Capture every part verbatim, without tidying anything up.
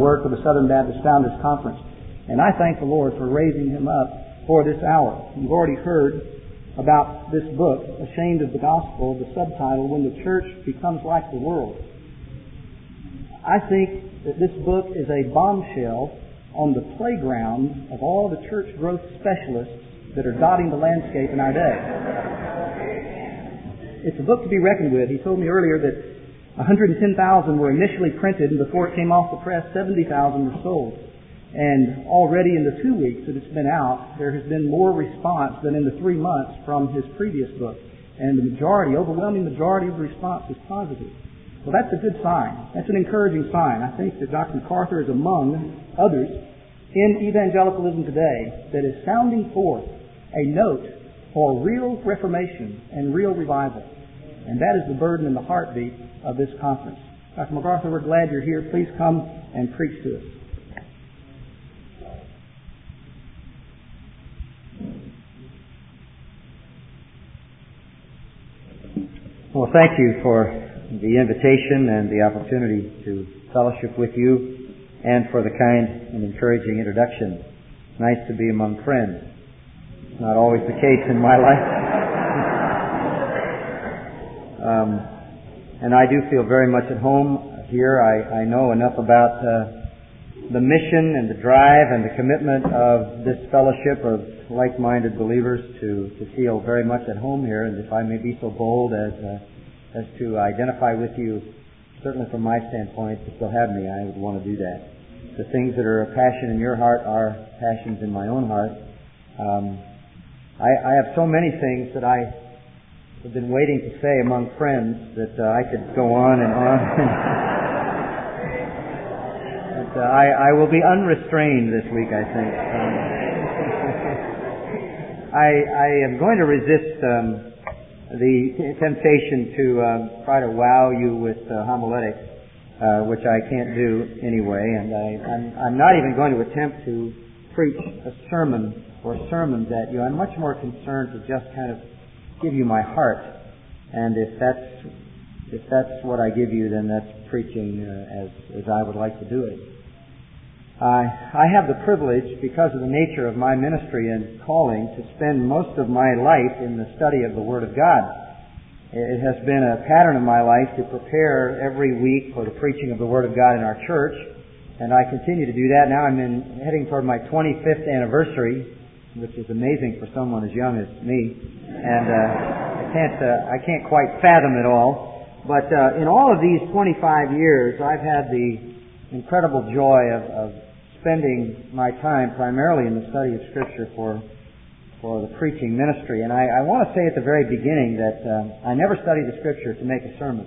work of the Southern Baptist Founders Conference. And I thank the Lord for raising him up for this hour. You've already heard about this book, Ashamed of the Gospel, the subtitle, When the Church Becomes Like the World. I think that this book is a bombshell on the playground of all the church growth specialists that are dotting the landscape in our day. It's a book to be reckoned with. He told me earlier that one hundred ten thousand were initially printed, and before it came off the press, seventy thousand were sold. And already in the two weeks that it's been out, there has been more response than in the three months from his previous book. And the majority, overwhelming majority of the response is positive. Well, that's a good sign. That's an encouraging sign. I think that Doctor MacArthur is among others in evangelicalism today that is sounding forth a note for real reformation and real revival. And that is the burden and the heartbeat of this conference. Doctor MacArthur, we're glad you're here. Please come and preach to us. Well, thank you for the invitation and the opportunity to fellowship with you, and for the kind and encouraging introduction. It's nice to be among friends. It's not always the case in my life. um, and I do feel very much at home here. I, I know enough about uh, the mission and the drive and the commitment of this fellowship of like-minded believers to, to feel very much at home here. And if I may be so bold as uh, as to identify with you, certainly from my standpoint, if you'll have me, I would want to do that. The things that are a passion in your heart are passions in my own heart. Um, I, I have so many things that I have been waiting to say among friends that uh, I could go on and on. but, uh, I, I will be unrestrained this week, I think. Um, I, I am going to resist um, the temptation to uh, try to wow you with uh, homiletics, uh, which I can't do anyway, and I, I'm, I'm not even going to attempt to preach a sermon or sermons at you. I'm much more concerned to just kind of give you my heart, and if that's if that's what I give you, then that's preaching uh, as as I would like to do it. Uh, I have the privilege, because of the nature of my ministry and calling, to spend most of my life in the study of the Word of God. It has been a pattern of my life to prepare every week for the preaching of the Word of God in our church, and I continue to do that. Now I'm in, heading toward my twenty-fifth anniversary, which is amazing for someone as young as me, and uh, I can't uh, I can't quite fathom it all. But uh, in all of these twenty-five years, I've had the incredible joy of, of spending my time primarily in the study of Scripture for for the preaching ministry. And I, I want to say at the very beginning that um, I never studied the Scripture to make a sermon.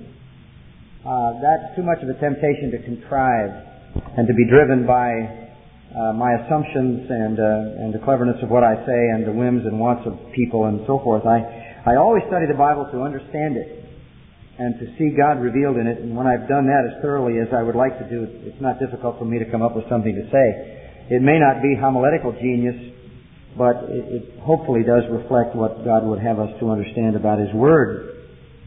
Uh, that's too much of a temptation to contrive and to be driven by uh, my assumptions and uh, and the cleverness of what I say and the whims and wants of people and so forth. I, I always study the Bible to understand it and to see God revealed in it. And when I've done that as thoroughly as I would like to do, it's not difficult for me to come up with something to say. It may not be homiletical genius, but it, it hopefully does reflect what God would have us to understand about His Word.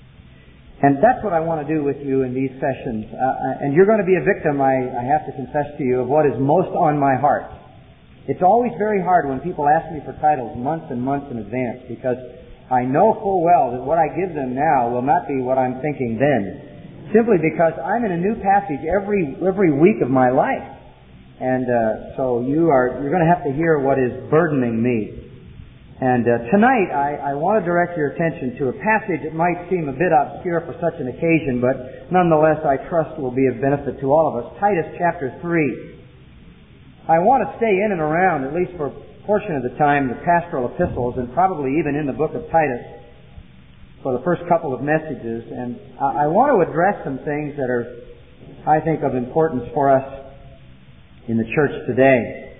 And that's what I want to do with you in these sessions. Uh, and you're going to be a victim, I, I have to confess to you, of what is most on my heart. It's always very hard when people ask me for titles months and months in advance, because I know full well that what I give them now will not be what I'm thinking then, simply because I'm in a new passage every every week of my life, and uh, so you are you're going to have to hear what is burdening me. And uh, tonight I, I want to direct your attention to a passage that might seem a bit obscure for such an occasion, but nonetheless I trust will be of benefit to all of us. Titus chapter three. I want to stay in and around, at least for portion of the time, the pastoral epistles, and probably even in the book of Titus for the first couple of messages. And I want to address some things that are, I think, of importance for us in the church today.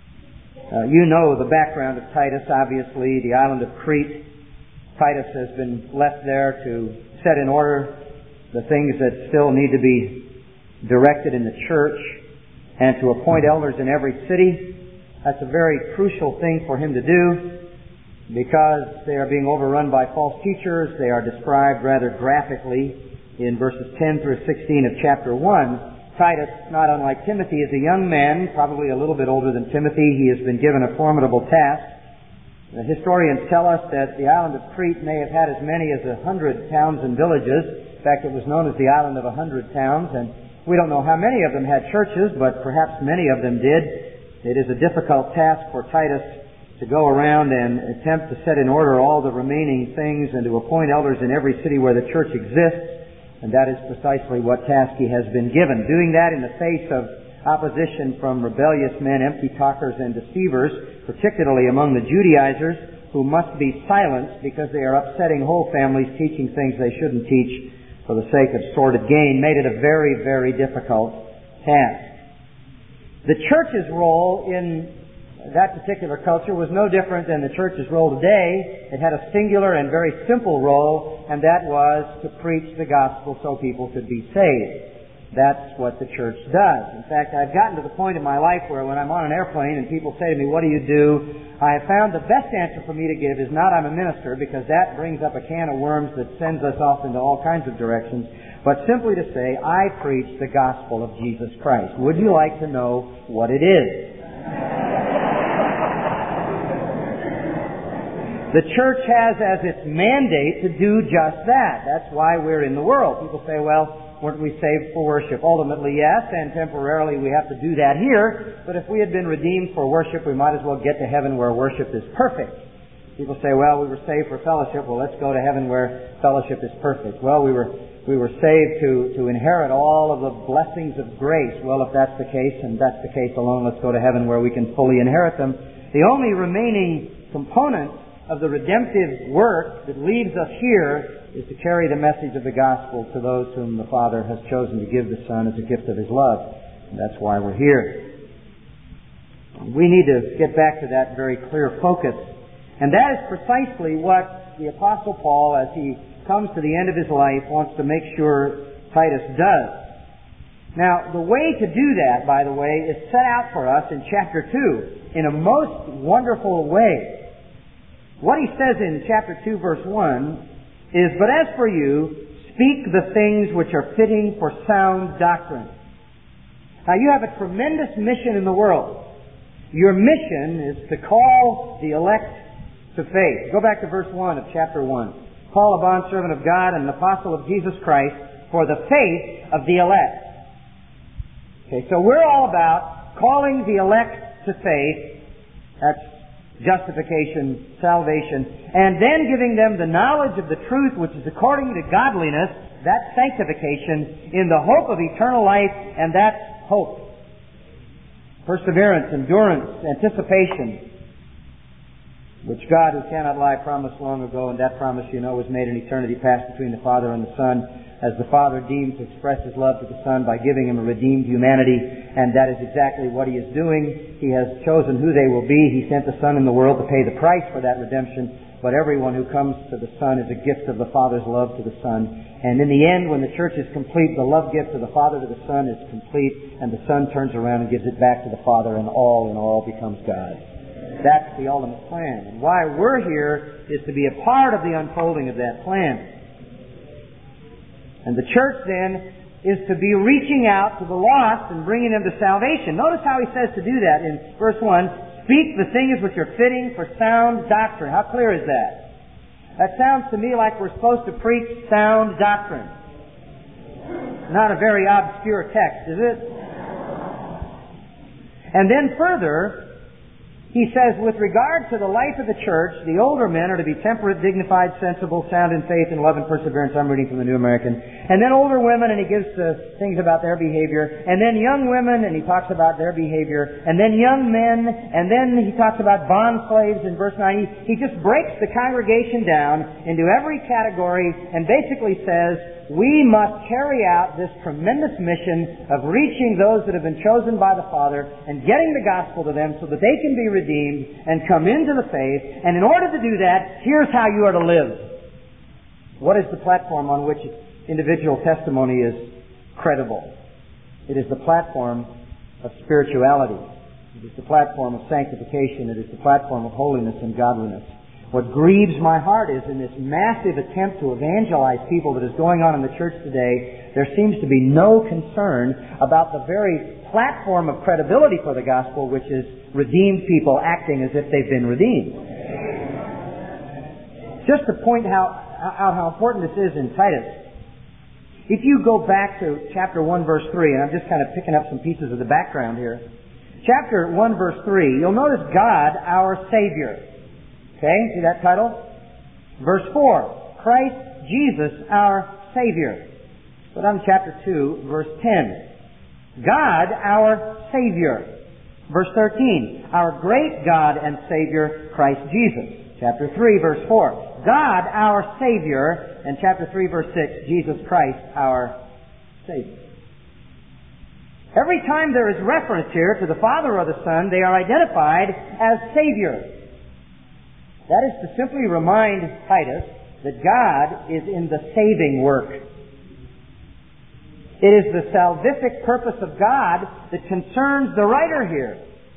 Uh, you know the background of Titus, obviously, the island of Crete. Titus has been left there to set in order the things that still need to be directed in the church, and to appoint elders in every city. That's a very crucial thing for him to do, because they are being overrun by false teachers. They are described rather graphically in verses ten through sixteen of chapter one, Titus, not unlike Timothy, is a young man, probably a little bit older than Timothy. He has been given a formidable task. The historians tell us that the island of Crete may have had as many as a hundred towns and villages. In fact, it was known as the island of a hundred towns, and we don't know how many of them had churches, but perhaps many of them did. It is a difficult task for Titus to go around and attempt to set in order all the remaining things and to appoint elders in every city where the church exists. And that is precisely what task he has been given. Doing that in the face of opposition from rebellious men, empty talkers and deceivers, particularly among the Judaizers, who must be silenced because they are upsetting whole families, teaching things they shouldn't teach for the sake of sordid gain, made it a very, very difficult task. The church's role in that particular culture was no different than the church's role today. It had a singular and very simple role, and that was to preach the gospel so people could be saved. That's what the church does. In fact, I've gotten to the point in my life where when I'm on an airplane and people say to me, "What do you do?" I have found the best answer for me to give is not "I'm a minister," because that brings up a can of worms that sends us off into all kinds of directions, but simply to say, "I preach the gospel of Jesus Christ." Would you like to know what it is? The church has as its mandate to do just that. That's why we're in the world. People say, "Well, weren't we saved for worship?" Ultimately, yes, and temporarily we have to do that here. But if we had been redeemed for worship, we might as well get to heaven where worship is perfect. People say, "Well, we were saved for fellowship." Well, let's go to heaven where fellowship is perfect. Well, we were we were saved to, to inherit all of the blessings of grace. Well, if that's the case, and that's the case alone, let's go to heaven where we can fully inherit them. The only remaining component of the redemptive work that leaves us here is to carry the message of the gospel to those whom the Father has chosen to give the Son as a gift of His love. And that's why we're here. We need to get back to that very clear focus. And that is precisely what the Apostle Paul, as he comes to the end of his life, wants to make sure Titus does. Now, the way to do that, by the way, is set out for us in chapter two in a most wonderful way. What he says in chapter two, verse one, is, "But as for you, speak the things which are fitting for sound doctrine." Now, you have a tremendous mission in the world. Your mission is to call the elect to faith. Go back to verse one of chapter one. "Paul, a bondservant of God and an apostle of Jesus Christ, for the faith of the elect." Okay, so we're all about calling the elect to faith. That's justification, salvation, and then giving them the knowledge of the truth which is according to godliness, that's sanctification, in the hope of eternal life, and that's hope. Perseverance, endurance, anticipation, which God, who cannot lie, promised long ago, and that promise, you know, was made in eternity past between the Father and the Son, as the Father deemed to express His love to the Son by giving Him a redeemed humanity, and that is exactly what He is doing. He has chosen who they will be. He sent the Son in the world to pay the price for that redemption, but everyone who comes to the Son is a gift of the Father's love to the Son. And in the end, when the church is complete, the love gift of the Father to the Son is complete, and the Son turns around and gives it back to the Father, and all in all becomes God. That's the ultimate plan. And why we're here is to be a part of the unfolding of that plan. And the church then is to be reaching out to the lost and bringing them to salvation. Notice how he says to do that in verse one. "Speak the things which are fitting for sound doctrine." How clear is that? That sounds to me like we're supposed to preach sound doctrine. Not a very obscure text, is it? And then further, he says, with regard to the life of the church, the older men are to be temperate, dignified, sensible, sound in faith, and love and perseverance. I'm reading from the New American. And then older women, and he gives uh, things about their behavior. And then young women, and he talks about their behavior. And then young men, and then he talks about bond slaves in verse nine. He, he just breaks the congregation down into every category and basically says, we must carry out this tremendous mission of reaching those that have been chosen by the Father and getting the gospel to them so that they can be redeemed and come into the faith. And in order to do that, here's how you are to live. What is the platform on which individual testimony is credible? It is the platform of spirituality. It is the platform of sanctification. It is the platform of holiness and godliness. What grieves my heart is in this massive attempt to evangelize people that is going on in the church today, there seems to be no concern about the very platform of credibility for the gospel, which is redeemed people acting as if they've been redeemed. Just to point out how, how important this is in Titus, if you go back to chapter one, verse three, and I'm just kind of picking up some pieces of the background here. Chapter one, verse three, you'll notice God, our Savior. Okay, see that title? Verse four, Christ Jesus, our Savior. Put on chapter two, verse ten. God, our Savior. Verse thirteen, our great God and Savior, Christ Jesus. Chapter three, verse four, God, our Savior. And chapter three, verse six, Jesus Christ, our Savior. Every time there is reference here to the Father or the Son, they are identified as Savior. That is to simply remind Titus that God is in the saving work. It is the salvific purpose of God that concerns the writer here.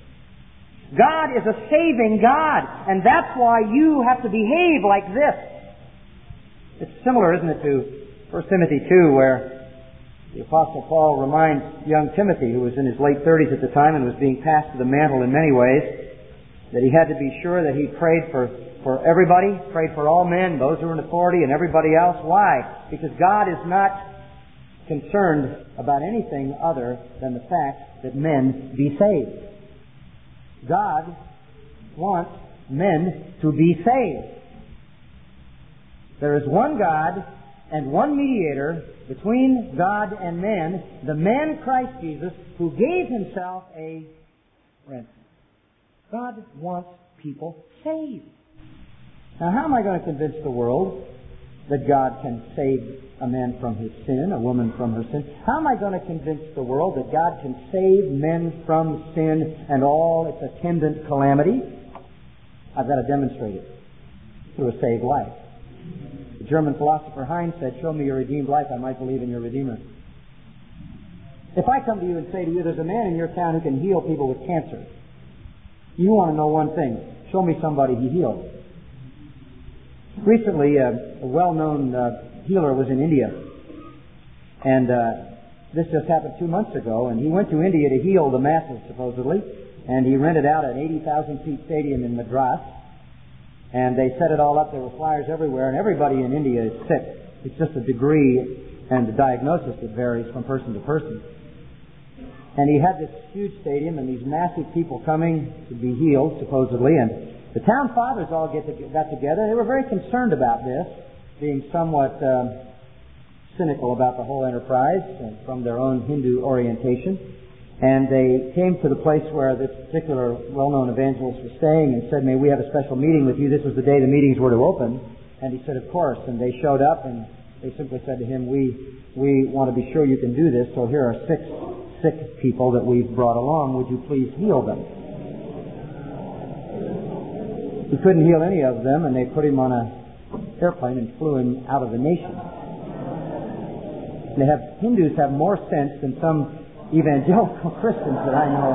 God is a saving God, and that's why you have to behave like this. It's similar, isn't it, to First Timothy two, where the Apostle Paul reminds young Timothy, who was in his late thirties at the time and was being passed to the mantle in many ways, that he had to be sure that he prayed for, for everybody, prayed for all men, those who are in authority, and everybody else. Why? Because God is not concerned about anything other than the fact that men be saved. God wants men to be saved. There is one God and one mediator between God and man, the man Christ Jesus, who gave himself a ransom. God wants people saved. Now, how am I going to convince the world that God can save a man from his sin, a woman from her sin? How am I going to convince the world that God can save men from sin and all its attendant calamity? I've got to demonstrate it through a saved life. The German philosopher Heinz said, "Show me your redeemed life, I might believe in your Redeemer." If I come to you and say to you, there's a man in your town who can heal people with cancer, you want to know one thing. Show me somebody he healed. Recently, uh, a well-known uh, healer was in India. And uh, this just happened two months ago. And he went to India to heal the masses, supposedly. And he rented out an eighty thousand seat stadium in Madras. And they set it all up. There were flyers everywhere. And everybody in India is sick. It's just a degree and the diagnosis that varies from person to person. And he had this huge stadium and these massive people coming to be healed, supposedly. And the town fathers all get to, got together. They were very concerned about this, being somewhat um, cynical about the whole enterprise uh, from their own Hindu orientation. And they came to the place where this particular well-known evangelist was staying and said, "May we have a special meeting with you?" This was the day the meetings were to open. And he said, "Of course." And they showed up and they simply said to him, we, we want to be sure you can do this, so here are six sick people that we've brought along. Would you please heal them? He couldn't heal any of them, and they put him on an airplane and flew him out of the nation. They have Hindus have more sense than some evangelical Christians that I know.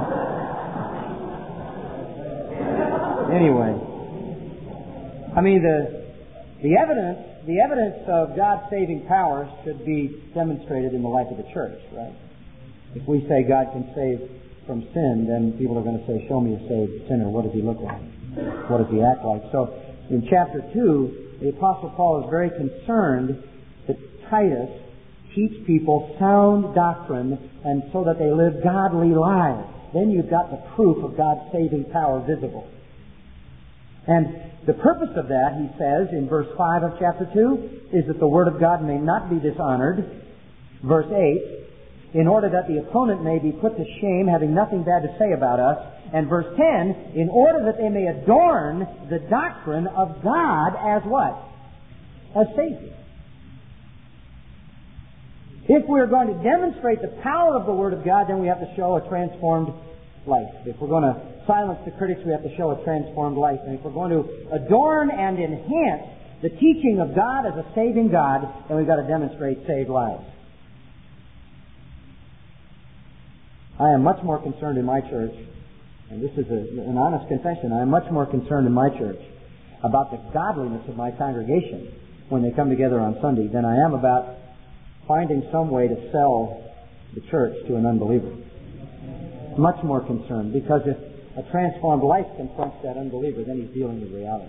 Anyway, I mean the the evidence the evidence of God's saving power should be demonstrated in the life of the church, right? If we say God can save from sin, then people are going to say, "Show me a saved sinner. What does he look like? What does he act like?" So in chapter two, the Apostle Paul is very concerned that Titus teach people sound doctrine and so that they live godly lives. Then you've got the proof of God's saving power visible. And the purpose of that, he says in verse five of chapter two, is that the Word of God may not be dishonored. Verse eight, in order that the opponent may be put to shame, having nothing bad to say about us. And verse ten, in order that they may adorn the doctrine of God as what? As Savior. If we're going to demonstrate the power of the Word of God, then we have to show a transformed life. If we're going to silence the critics, we have to show a transformed life. And if we're going to adorn and enhance the teaching of God as a saving God, then we've got to demonstrate saved lives. I am much more concerned in my church, and this is a, an honest confession, I am much more concerned in my church about the godliness of my congregation when they come together on Sunday than I am about finding some way to sell the church to an unbeliever. Much more concerned, because if a transformed life confronts that unbeliever, then he's dealing with reality.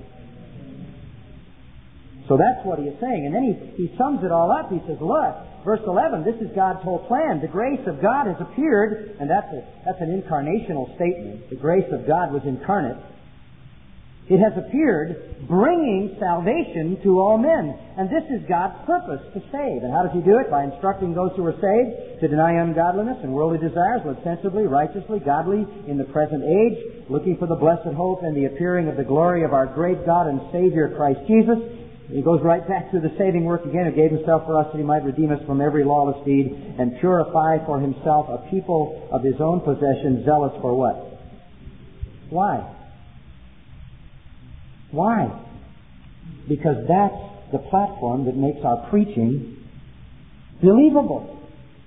So that's what he is saying. And then he, he sums it all up. He says, look, verse eleven, this is God's whole plan. The grace of God has appeared, and that's a, that's an incarnational statement. The grace of God was incarnate. It has appeared, bringing salvation to all men. And this is God's purpose, to save. And how does He do it? By instructing those who are saved to deny ungodliness and worldly desires, live sensibly, righteously, godly in the present age, looking for the blessed hope and the appearing of the glory of our great God and Savior, Christ Jesus. He goes right back to the saving work again, who gave Himself for us that He might redeem us from every lawless deed and purify for Himself a people of His own possession, zealous for what? Why? Why? Because that's the platform that makes our preaching believable.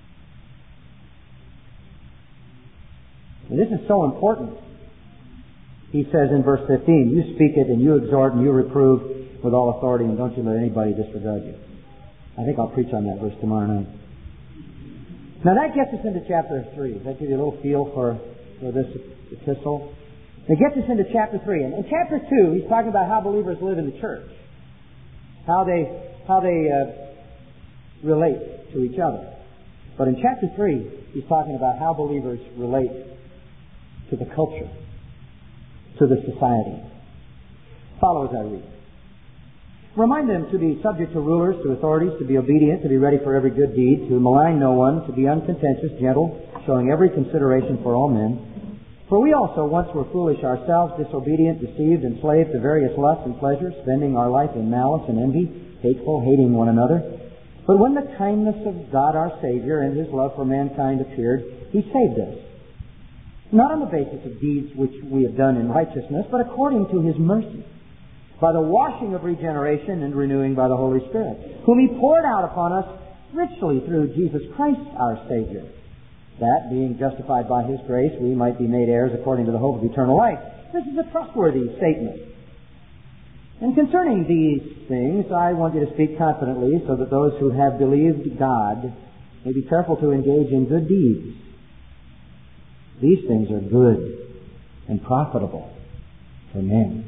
And this is so important. He says in verse fifteen, you speak it and you exhort and you reprove with all authority, and don't you let anybody disregard you. I think I'll preach on that verse tomorrow night. Now that gets us into chapter three. Does that give you a little feel for, for this epistle? It gets us into chapter three. And in chapter two, he's talking about how believers live in the church. How they, how they uh, relate to each other. But in chapter three, he's talking about how believers relate to the culture, to the society. Follow as I read. Remind them to be subject to rulers, to authorities, to be obedient, to be ready for every good deed, to malign no one, to be uncontentious, gentle, showing every consideration for all men. For we also once were foolish ourselves, disobedient, deceived, enslaved to various lusts and pleasures, spending our life in malice and envy, hateful, hating one another. But when the kindness of God our Savior and His love for mankind appeared, He saved us. Not on the basis of deeds which we have done in righteousness, but according to His mercy, by the washing of regeneration and renewing by the Holy Spirit, whom He poured out upon us richly through Jesus Christ our Savior, that, being justified by His grace, we might be made heirs according to the hope of eternal life. This is a trustworthy statement. And concerning these things, I want you to speak confidently, so that those who have believed God may be careful to engage in good deeds. These things are good and profitable for men.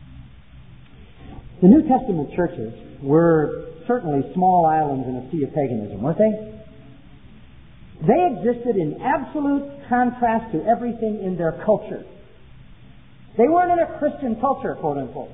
The New Testament churches were certainly small islands in a sea of paganism, weren't they? They existed in absolute contrast to everything in their culture. They weren't in a Christian culture, quote unquote.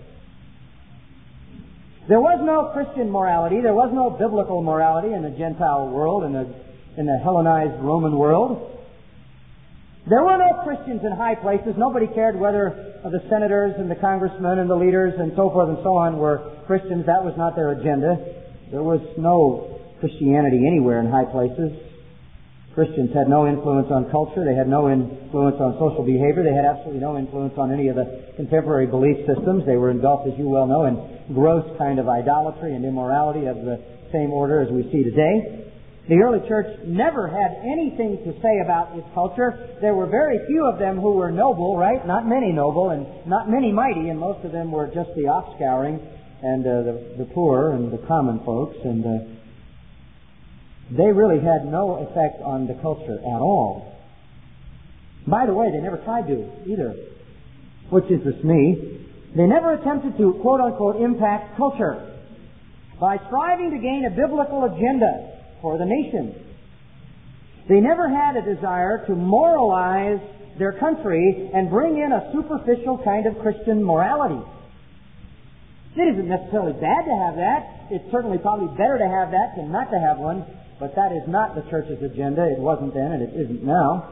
There was no Christian morality, there was no biblical morality in the Gentile world, in the, in the Hellenized Roman world. There were no Christians in high places. Nobody cared whether the senators and the congressmen and the leaders and so forth and so on were Christians. That was not their agenda. There was no Christianity anywhere in high places. Christians had no influence on culture. They had no influence on social behavior. They had absolutely no influence on any of the contemporary belief systems. They were engulfed, as you well know, in gross kind of idolatry and immorality of the same order as we see today. The early church never had anything to say about its culture. There were very few of them who were noble, right? Not many noble, and not many mighty, and most of them were just the offscouring and uh, the, the poor and the common folks, and uh, they really had no effect on the culture at all. By the way, they never tried to either, which interests me. They never attempted to, quote-unquote, impact culture by striving to gain a biblical agenda for the nation. They never had a desire to moralize their country and bring in a superficial kind of Christian morality. It isn't necessarily bad to have that. It's certainly probably better to have that than not to have one. But that is not the church's agenda. It wasn't then, and it isn't now.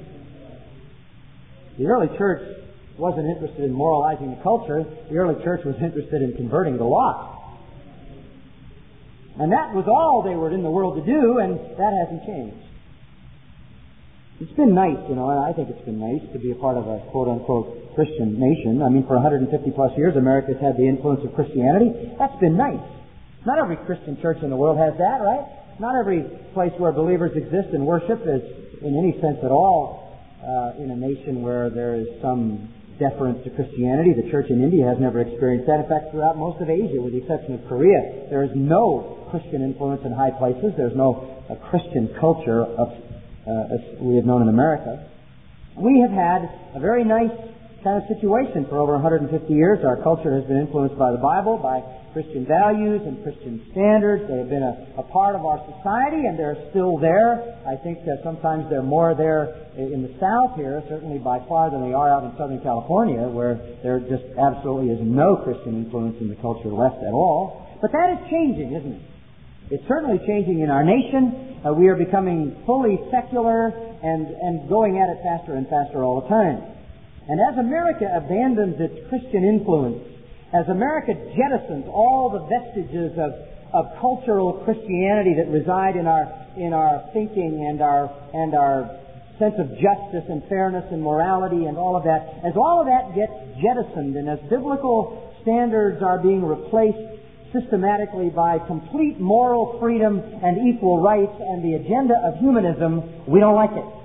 The early church wasn't interested in moralizing the culture. The early church was interested in converting the lost. And that was all they were in the world to do, and that hasn't changed. It's been nice, you know, and I think it's been nice to be a part of a quote-unquote Christian nation. I mean, for one hundred fifty plus years, America's had the influence of Christianity. That's been nice. Not every Christian church in the world has that, right? Not every place where believers exist and worship is, in any sense at all, uh, in a nation where there is some deference to Christianity. The church in India has never experienced that. In fact, throughout most of Asia, with the exception of Korea, there is no Christian influence in high places. There's no uh, Christian culture of, uh, as we have known in America. We have had a very nice kind of situation for over one hundred fifty years. Our culture has been influenced by the Bible, by Christian values and Christian standards. They have been a, a part of our society, and they're still there. I think that sometimes they're more there in the South here, certainly by far, than they are out in Southern California, where there just absolutely is no Christian influence in the culture left at all. But that is changing, isn't it? It's certainly changing in our nation. Uh, we are becoming fully secular and, and going at it faster and faster all the time. And as America abandons its Christian influence, as America jettisons all the vestiges of, of cultural Christianity that reside in our in our thinking and our and our sense of justice and fairness and morality and all of that, as all of that gets jettisoned and as biblical standards are being replaced systematically by complete moral freedom and equal rights and the agenda of humanism, we don't like it.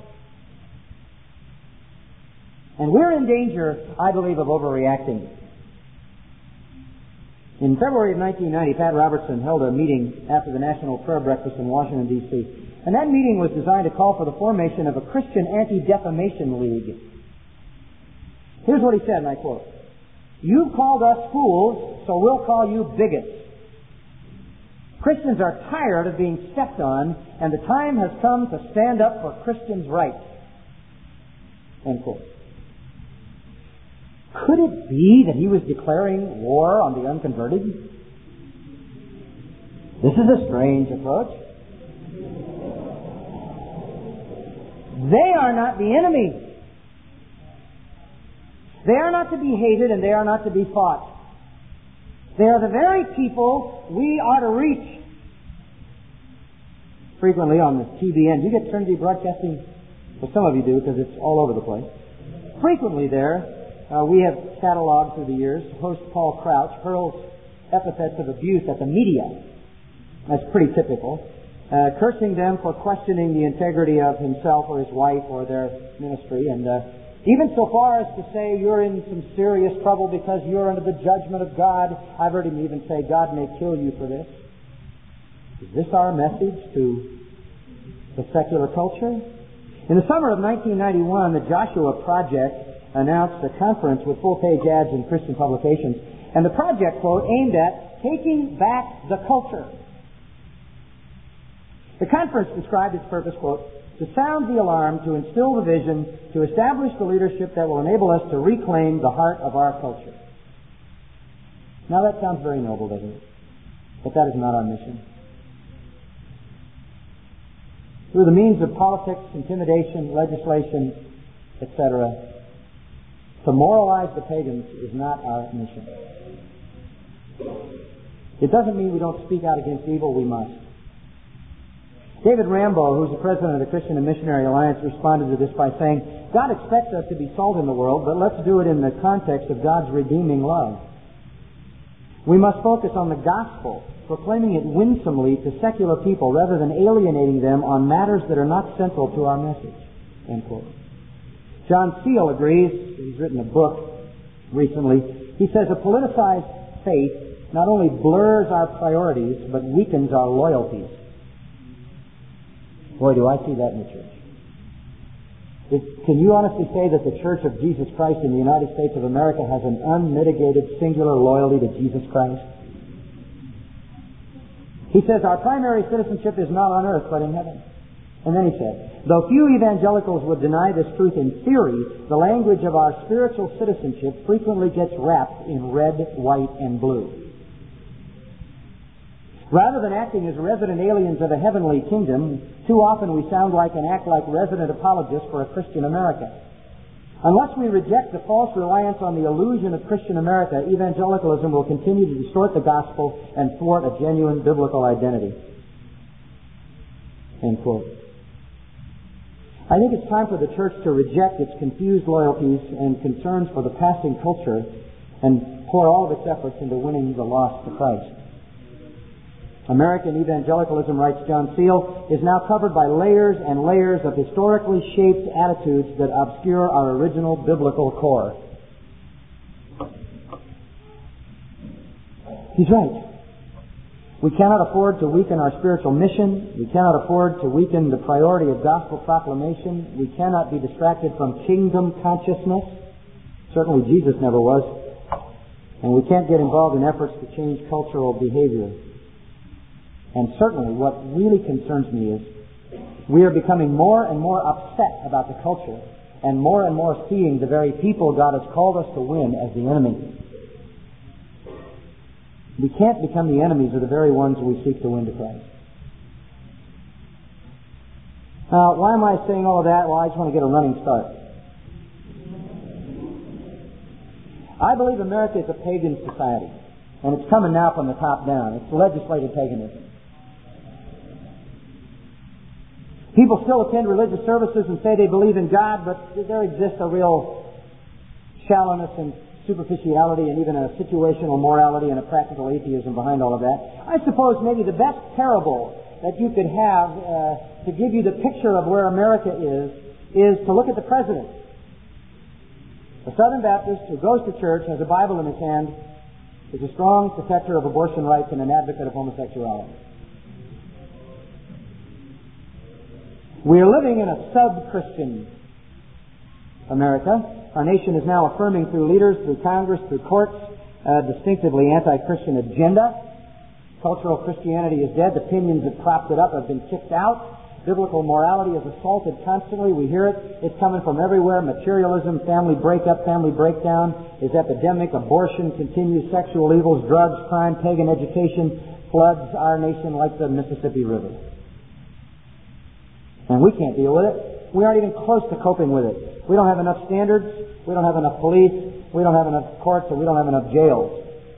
And we're in danger, I believe, of overreacting. In February of nineteen ninety, Pat Robertson held a meeting after the National Prayer Breakfast in Washington, D C And that meeting was designed to call for the formation of a Christian Anti-Defamation League. Here's what he said, and I quote, "You've called us fools, so we'll call you bigots. Christians are tired of being stepped on, and the time has come to stand up for Christians' rights." End quote. Could it be that he was declaring war on the unconverted? This is a strange approach. They are not the enemy. They are not to be hated and they are not to be fought. They are the very people we ought to reach. Frequently on the T B N, you get Trinity Broadcasting? Well, some of you do because it's all over the place. Frequently there, Uh, we have cataloged through the years, host Paul Crouch hurls epithets of abuse at the media. That's pretty typical. Uh, cursing them for questioning the integrity of himself or his wife or their ministry. And uh, even so far as to say you're in some serious trouble because you're under the judgment of God. I've heard him even say, God may kill you for this. Is this our message to the secular culture? In the summer of nineteen ninety-one, the Joshua Project announced a conference with full-page ads in Christian publications. And the project, quote, aimed at taking back the culture. The conference described its purpose, quote, to sound the alarm, to instill the vision, to establish the leadership that will enable us to reclaim the heart of our culture. Now that sounds very noble, doesn't it? But that is not our mission. Through the means of politics, intimidation, legislation, et cetera, to moralize the pagans is not our mission. It doesn't mean we don't speak out against evil. We must. David Rambo, who's the president of the Christian and Missionary Alliance, responded to this by saying, God expects us to be salt in the world, but let's do it in the context of God's redeeming love. We must focus on the gospel, proclaiming it winsomely to secular people rather than alienating them on matters that are not central to our message. End quote. John Seal agrees. He's written a book recently. He says a politicized faith not only blurs our priorities, but weakens our loyalties. Boy, do I see that in the church. It, can you honestly say that the Church of Jesus Christ in the United States of America has an unmitigated, singular loyalty to Jesus Christ? He says our primary citizenship is not on earth, but in heaven. And then he said, though few evangelicals would deny this truth in theory, the language of our spiritual citizenship frequently gets wrapped in red, white, and blue. Rather than acting as resident aliens of a heavenly kingdom, too often we sound like and act like resident apologists for a Christian America. Unless we reject the false reliance on the illusion of Christian America, evangelicalism will continue to distort the gospel and thwart a genuine biblical identity. End quote. I think it's time for the church to reject its confused loyalties and concerns for the passing culture and pour all of its efforts into winning the lost to Christ. American evangelicalism, writes John Seal, is now covered by layers and layers of historically shaped attitudes that obscure our original biblical core. He's right. We cannot afford to weaken our spiritual mission. We cannot afford to weaken the priority of gospel proclamation. We cannot be distracted from kingdom consciousness. Certainly Jesus never was. And we can't get involved in efforts to change cultural behavior. And certainly what really concerns me is we are becoming more and more upset about the culture and more and more seeing the very people God has called us to win as the enemy. We can't become the enemies of the very ones we seek to win to Christ. Now, why am I saying all of that? Well, I just want to get a running start. I believe America is a pagan society, and it's coming now from the top down. It's legislated paganism. People still attend religious services and say they believe in God, but there exists a real shallowness and superficiality and even a situational morality and a practical atheism behind all of that. I suppose maybe the best parable that you could have uh, to give you the picture of where America is, is to look at the president. A Southern Baptist who goes to church, has a Bible in his hand, is a strong protector of abortion rights and an advocate of homosexuality. We are living in a sub-Christian America. Our nation is now affirming through leaders, through Congress, through courts, a distinctively anti-Christian agenda. Cultural Christianity is dead. The opinions that propped it up have been kicked out. Biblical morality is assaulted constantly. We hear it. It's coming from everywhere. Materialism, family breakup, family breakdown is epidemic. Abortion continues. Sexual evils, drugs, crime, pagan education floods our nation like the Mississippi River. And we can't deal with it. We aren't even close to coping with it. We don't have enough standards, we don't have enough police, we don't have enough courts, and we don't have enough jails.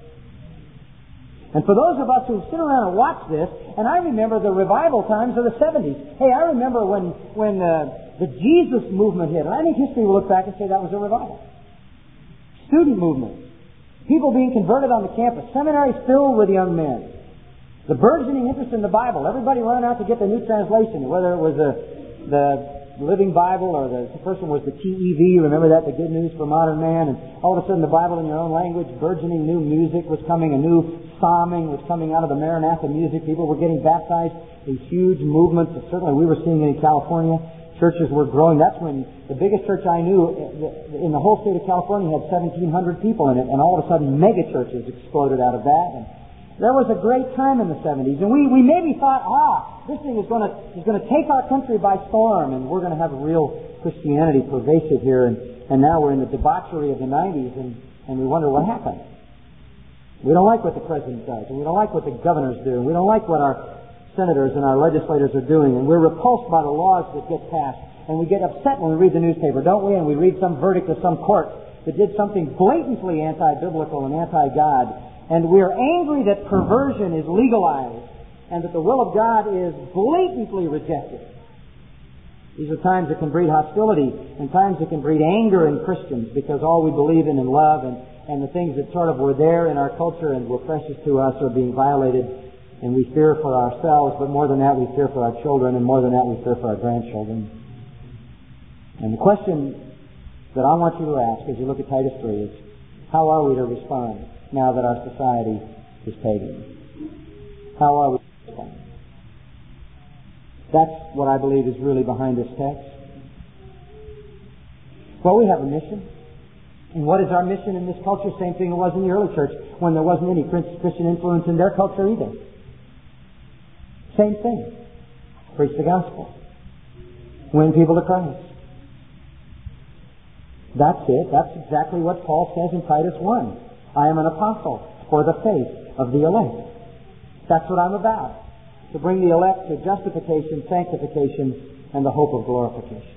And for those of us who sit around and watch this, and I remember the revival times of the seventies. Hey, I remember when when uh, the Jesus movement hit, and I think history will look back and say that was a revival. Student movement. People being converted on the campus. Seminaries filled with young men. The burgeoning interest in the Bible. Everybody running out to get the new translation, whether it was a, the Living Bible, or the first one was the T E V, remember that, the Good News for Modern Man, and all of a sudden the Bible in your own language, burgeoning new music was coming, a new psalming was coming out of the Maranatha music, people were getting baptized, these huge movements that certainly we were seeing in California, churches were growing. That's when the biggest church I knew in the whole state of California had seventeen hundred people in it, and all of a sudden mega churches exploded out of that, and there was a great time in the seventies, and we, we maybe thought, ah, this thing is going to is going to take our country by storm, and we're going to have real Christianity pervasive here. And, and now we're in the debauchery of the nineties, and, and we wonder what happened. We don't like what the president does, and we don't like what the governors do, and we don't like what our senators and our legislators are doing, and we're repulsed by the laws that get passed, and we get upset when we read the newspaper, don't we? And we read some verdict of some court that did something blatantly anti-biblical and anti-God. And we are angry that perversion is legalized and that the will of God is blatantly rejected. These are times that can breed hostility and times that can breed anger in Christians because all we believe in and love and, and the things that sort of were there in our culture and were precious to us are being violated, and we fear for ourselves, but more than that we fear for our children, and more than that we fear for our grandchildren. And the question that I want you to ask as you look at Titus three is, how are we to respond now that our society is pagan? How are we to respond? That's what I believe is really behind this text. Well, we have a mission. And what is our mission in this culture? Same thing it was in the early church when there wasn't any Christian influence in their culture either. Same thing. Preach the gospel. Win people to Christ. That's it. That's exactly what Paul says in Titus one. I am an apostle for the faith of the elect. That's what I'm about. To bring the elect to justification, sanctification, and the hope of glorification.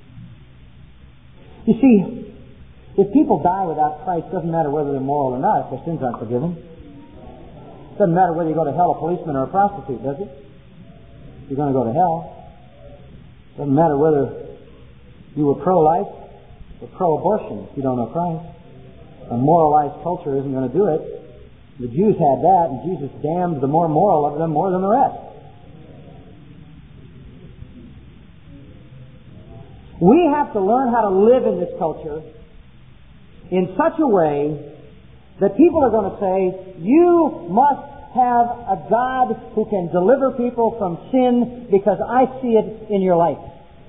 You see, if people die without Christ, it doesn't matter whether they're moral or not, if their sins aren't forgiven. It doesn't matter whether you go to hell a policeman or a prostitute, does it? You're going to go to hell. It doesn't matter whether you were pro-life or pro-abortion if you don't know Christ. A moralized culture isn't going to do it. The Jews had that, and Jesus damned the more moral of them more than the rest. We have to learn how to live in this culture in such a way that people are going to say, you must have a God who can deliver people from sin because I see it in your life.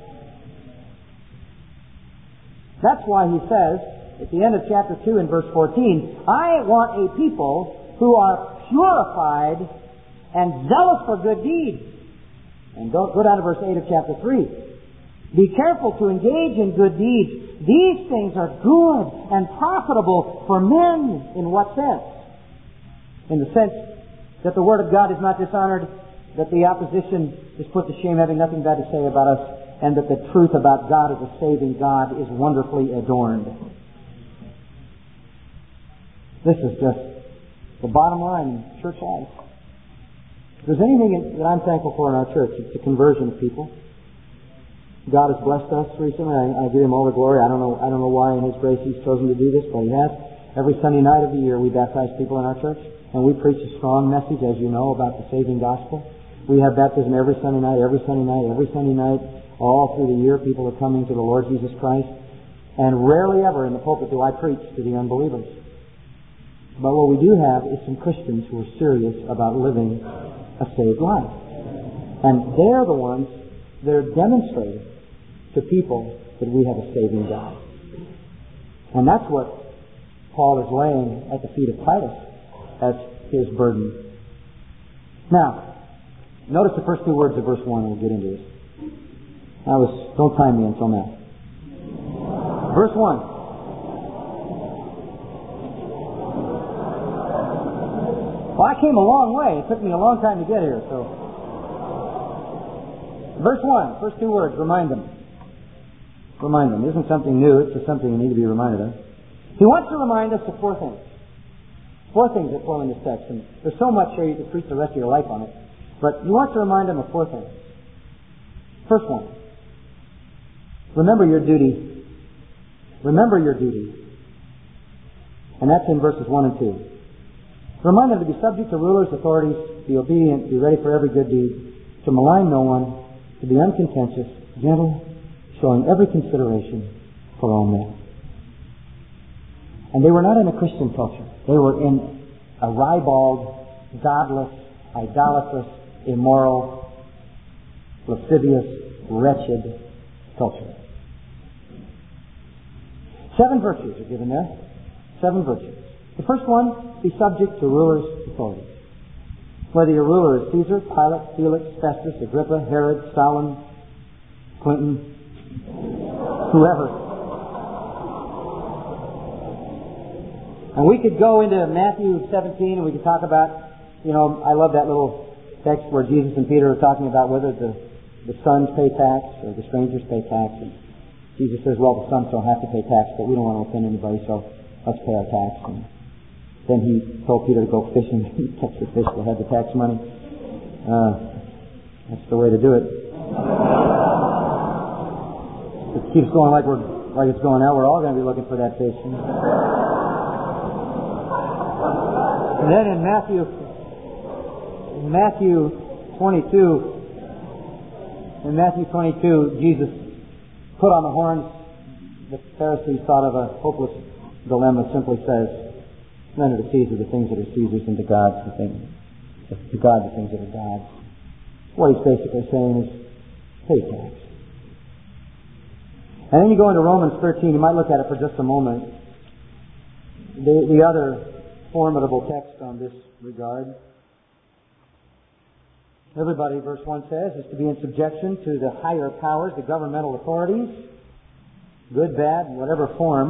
That's why he says, at the end of chapter two in verse fourteen, I want a people who are purified and zealous for good deeds. And don't go down to verse eight of chapter three. Be careful to engage in good deeds. These things are good and profitable for men. In what sense? In the sense that the Word of God is not dishonored, that the opposition is put to shame, having nothing bad to say about us, and that the truth about God as a saving God is wonderfully adorned. This is just the bottom line in church life. If there's anything that I'm thankful for in our church, it's the conversion of people. God has blessed us recently. I, I give Him all the glory. I don't know. I don't know why, in His grace, He's chosen to do this, but He has. Every Sunday night of the year, we baptize people in our church, and we preach a strong message, as you know, about the saving gospel. We have baptism every Sunday night, every Sunday night, every Sunday night. All through the year, people are coming to the Lord Jesus Christ, and rarely ever in the pulpit do I preach to the unbelievers. But what we do have is some Christians who are serious about living a saved life, and they're the ones that are demonstrating to people that we have a saving God. And that's what Paul is laying at the feet of Titus as his burden. Now, notice the first two words of verse one, and we'll get into this. I was, don't time me until now. Verse one. Well, I came a long way. It took me a long time to get here, so. Verse one, first two words, remind them. Remind them. It isn't something new, it's just something you need to be reminded of. He wants to remind us of four things. Four things that flow in this text. And there's so much here you could preach the rest of your life on it. But he wants to remind them of four things. First one. Remember your duty. Remember your duty. And that's in verses one and two. Remind them to be subject to rulers, authorities, be obedient, be ready for every good deed, to malign no one, to be uncontentious, gentle, showing every consideration for all men. And they were not in a Christian culture. They were in a ribald, godless, idolatrous, immoral, lascivious, wretched culture. Seven virtues are given there. Seven virtues. The first one, be subject to rulers' authorities. Whether your ruler is Caesar, Pilate, Felix, Festus, Agrippa, Herod, Stalin, Clinton, whoever. And we could go into Matthew seventeen and we could talk about, you know, I love that little text where Jesus and Peter are talking about whether the, the sons pay tax or the strangers pay tax. And Jesus says, well, the sons don't have to pay tax, but we don't want to offend anybody, so let's pay our tax. And then he told Peter to go fishing. He catch the fish that had the tax money. Uh, that's the way to do it. If it keeps going like we're like it's going now, we're all going to be looking for that fish. And then in Matthew, in Matthew twenty-two, in Matthew twenty-two, Jesus put on the horns. The Pharisees thought of a hopeless dilemma. Simply says, "Render to Caesar the things that are Caesar's, and to God the things, to God the things that are God's." What he's basically saying is, pay tax. And then you go into Romans thirteen. You might look at it for just a moment. The, the other formidable text on this regard. Everybody, verse one says, is to be in subjection to the higher powers, the governmental authorities, good, bad, in whatever form.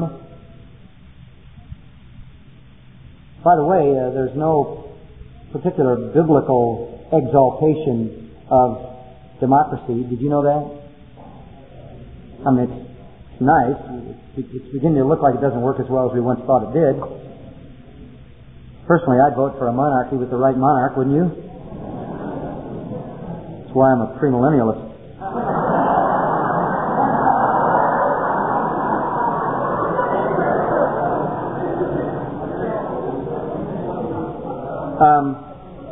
By the way, uh, there's no particular biblical exaltation of democracy. Did you know that? I mean, it's, it's nice. It's, it's beginning to look like it doesn't work as well as we once thought it did. Personally, I'd vote for a monarchy with the right monarch, wouldn't you? That's why I'm a premillennialist. Um,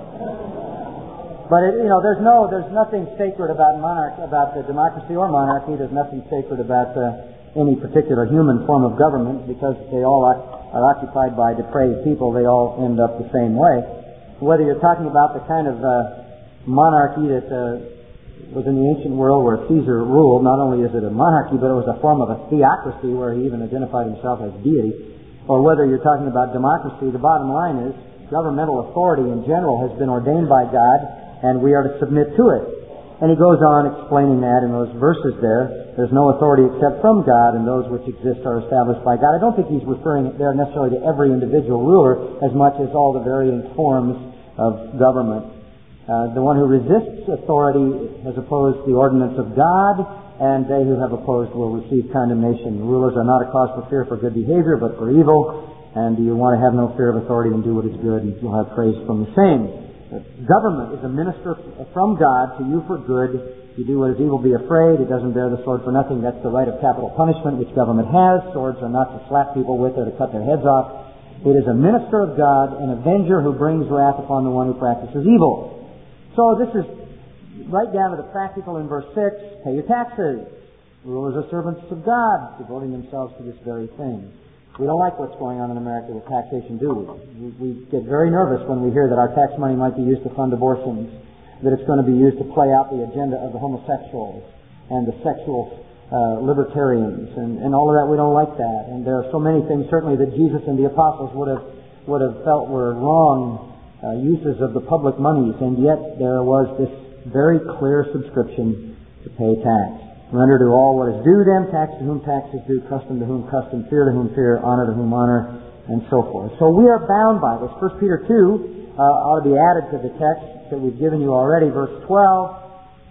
but it, you know, there's no, there's nothing sacred about monarch, about the democracy or monarchy. There's nothing sacred about uh, any particular human form of government, because they all are, are occupied by depraved people. They all end up the same way. Whether you're talking about the kind of uh, monarchy that uh, was in the ancient world where Caesar ruled, not only is it a monarchy, but it was a form of a theocracy where he even identified himself as deity, or whether you're talking about democracy, the bottom line is governmental authority in general has been ordained by God, and we are to submit to it. And he goes on explaining that in those verses there. There's no authority except from God, and those which exist are established by God. I don't think he's referring there necessarily to every individual ruler as much as all the varying forms of government. Uh, the one who resists authority has opposed the ordinance of God, and they who have opposed will receive condemnation. Rulers are not a cause for fear for good behavior, but for evil. And you want to have no fear of authority and do what is good, and you'll have praise from the same. Government is a minister from God to you for good. If you do what is evil, be afraid. It doesn't bear the sword for nothing. That's the right of capital punishment, which government has. Swords are not to slap people with or to cut their heads off. It is a minister of God, an avenger who brings wrath upon the one who practices evil. So this is right down to the practical in verse six. Pay your taxes. Rulers are servants of God, devoting themselves to this very thing. We don't like what's going on in America with taxation, do we? we? We get very nervous when we hear that our tax money might be used to fund abortions, that it's going to be used to play out the agenda of the homosexuals and the sexual uh, libertarians, and, and all of that. We don't like that. And there are so many things, certainly, that Jesus and the apostles would have would have felt were wrong uh, uses of the public monies, and yet there was this very clear subscription to pay tax. Render to all what is due them, tax to whom tax is due, custom to whom custom, fear to whom fear, honor to whom honor, and so forth. So we are bound by this. First Peter two uh, ought to be added to the text that we've given you already, verse twelve.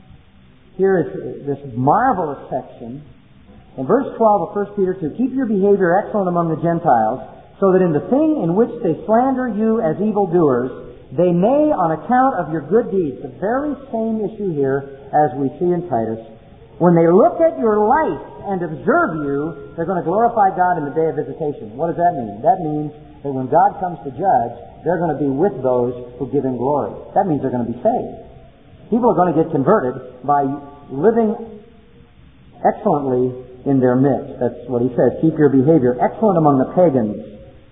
Here is this marvelous section. In verse twelve of First Peter two, keep your behavior excellent among the Gentiles, so that in the thing in which they slander you as evildoers, they may, on account of your good deeds, the very same issue here as we see in Titus, when they look at your life and observe you, they're going to glorify God in the day of visitation. What does that mean? That means that when God comes to judge, they're going to be with those who give Him glory. That means they're going to be saved. People are going to get converted by living excellently in their midst. That's what he says. Keep your behavior excellent among the pagans,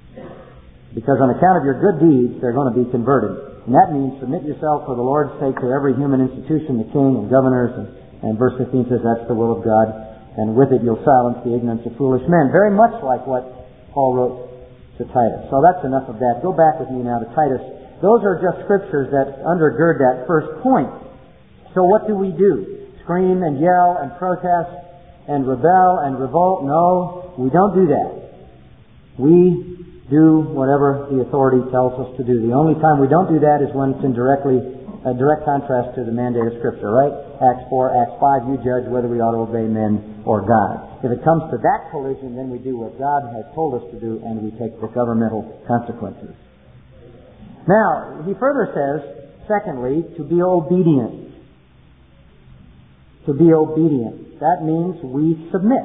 because on account of your good deeds, they're going to be converted. And that means submit yourself for the Lord's sake to every human institution, the king and governors, and And verse fifteen says that's the will of God, and with it you'll silence the ignorance of foolish men. Very much like what Paul wrote to Titus. So that's enough of that. Go back with me now to Titus. Those are just scriptures that undergird that first point. So what do we do? Scream and yell and protest and rebel and revolt? No, we don't do that. We do whatever the authority tells us to do. The only time we don't do that is when it's in directly a direct contrast to the mandate of Scripture, right? Acts four, Acts five, you judge whether we ought to obey men or God. If it comes to that collision, then we do what God has told us to do, and we take the governmental consequences. Now, he further says, secondly, to be obedient. To be obedient. That means we submit.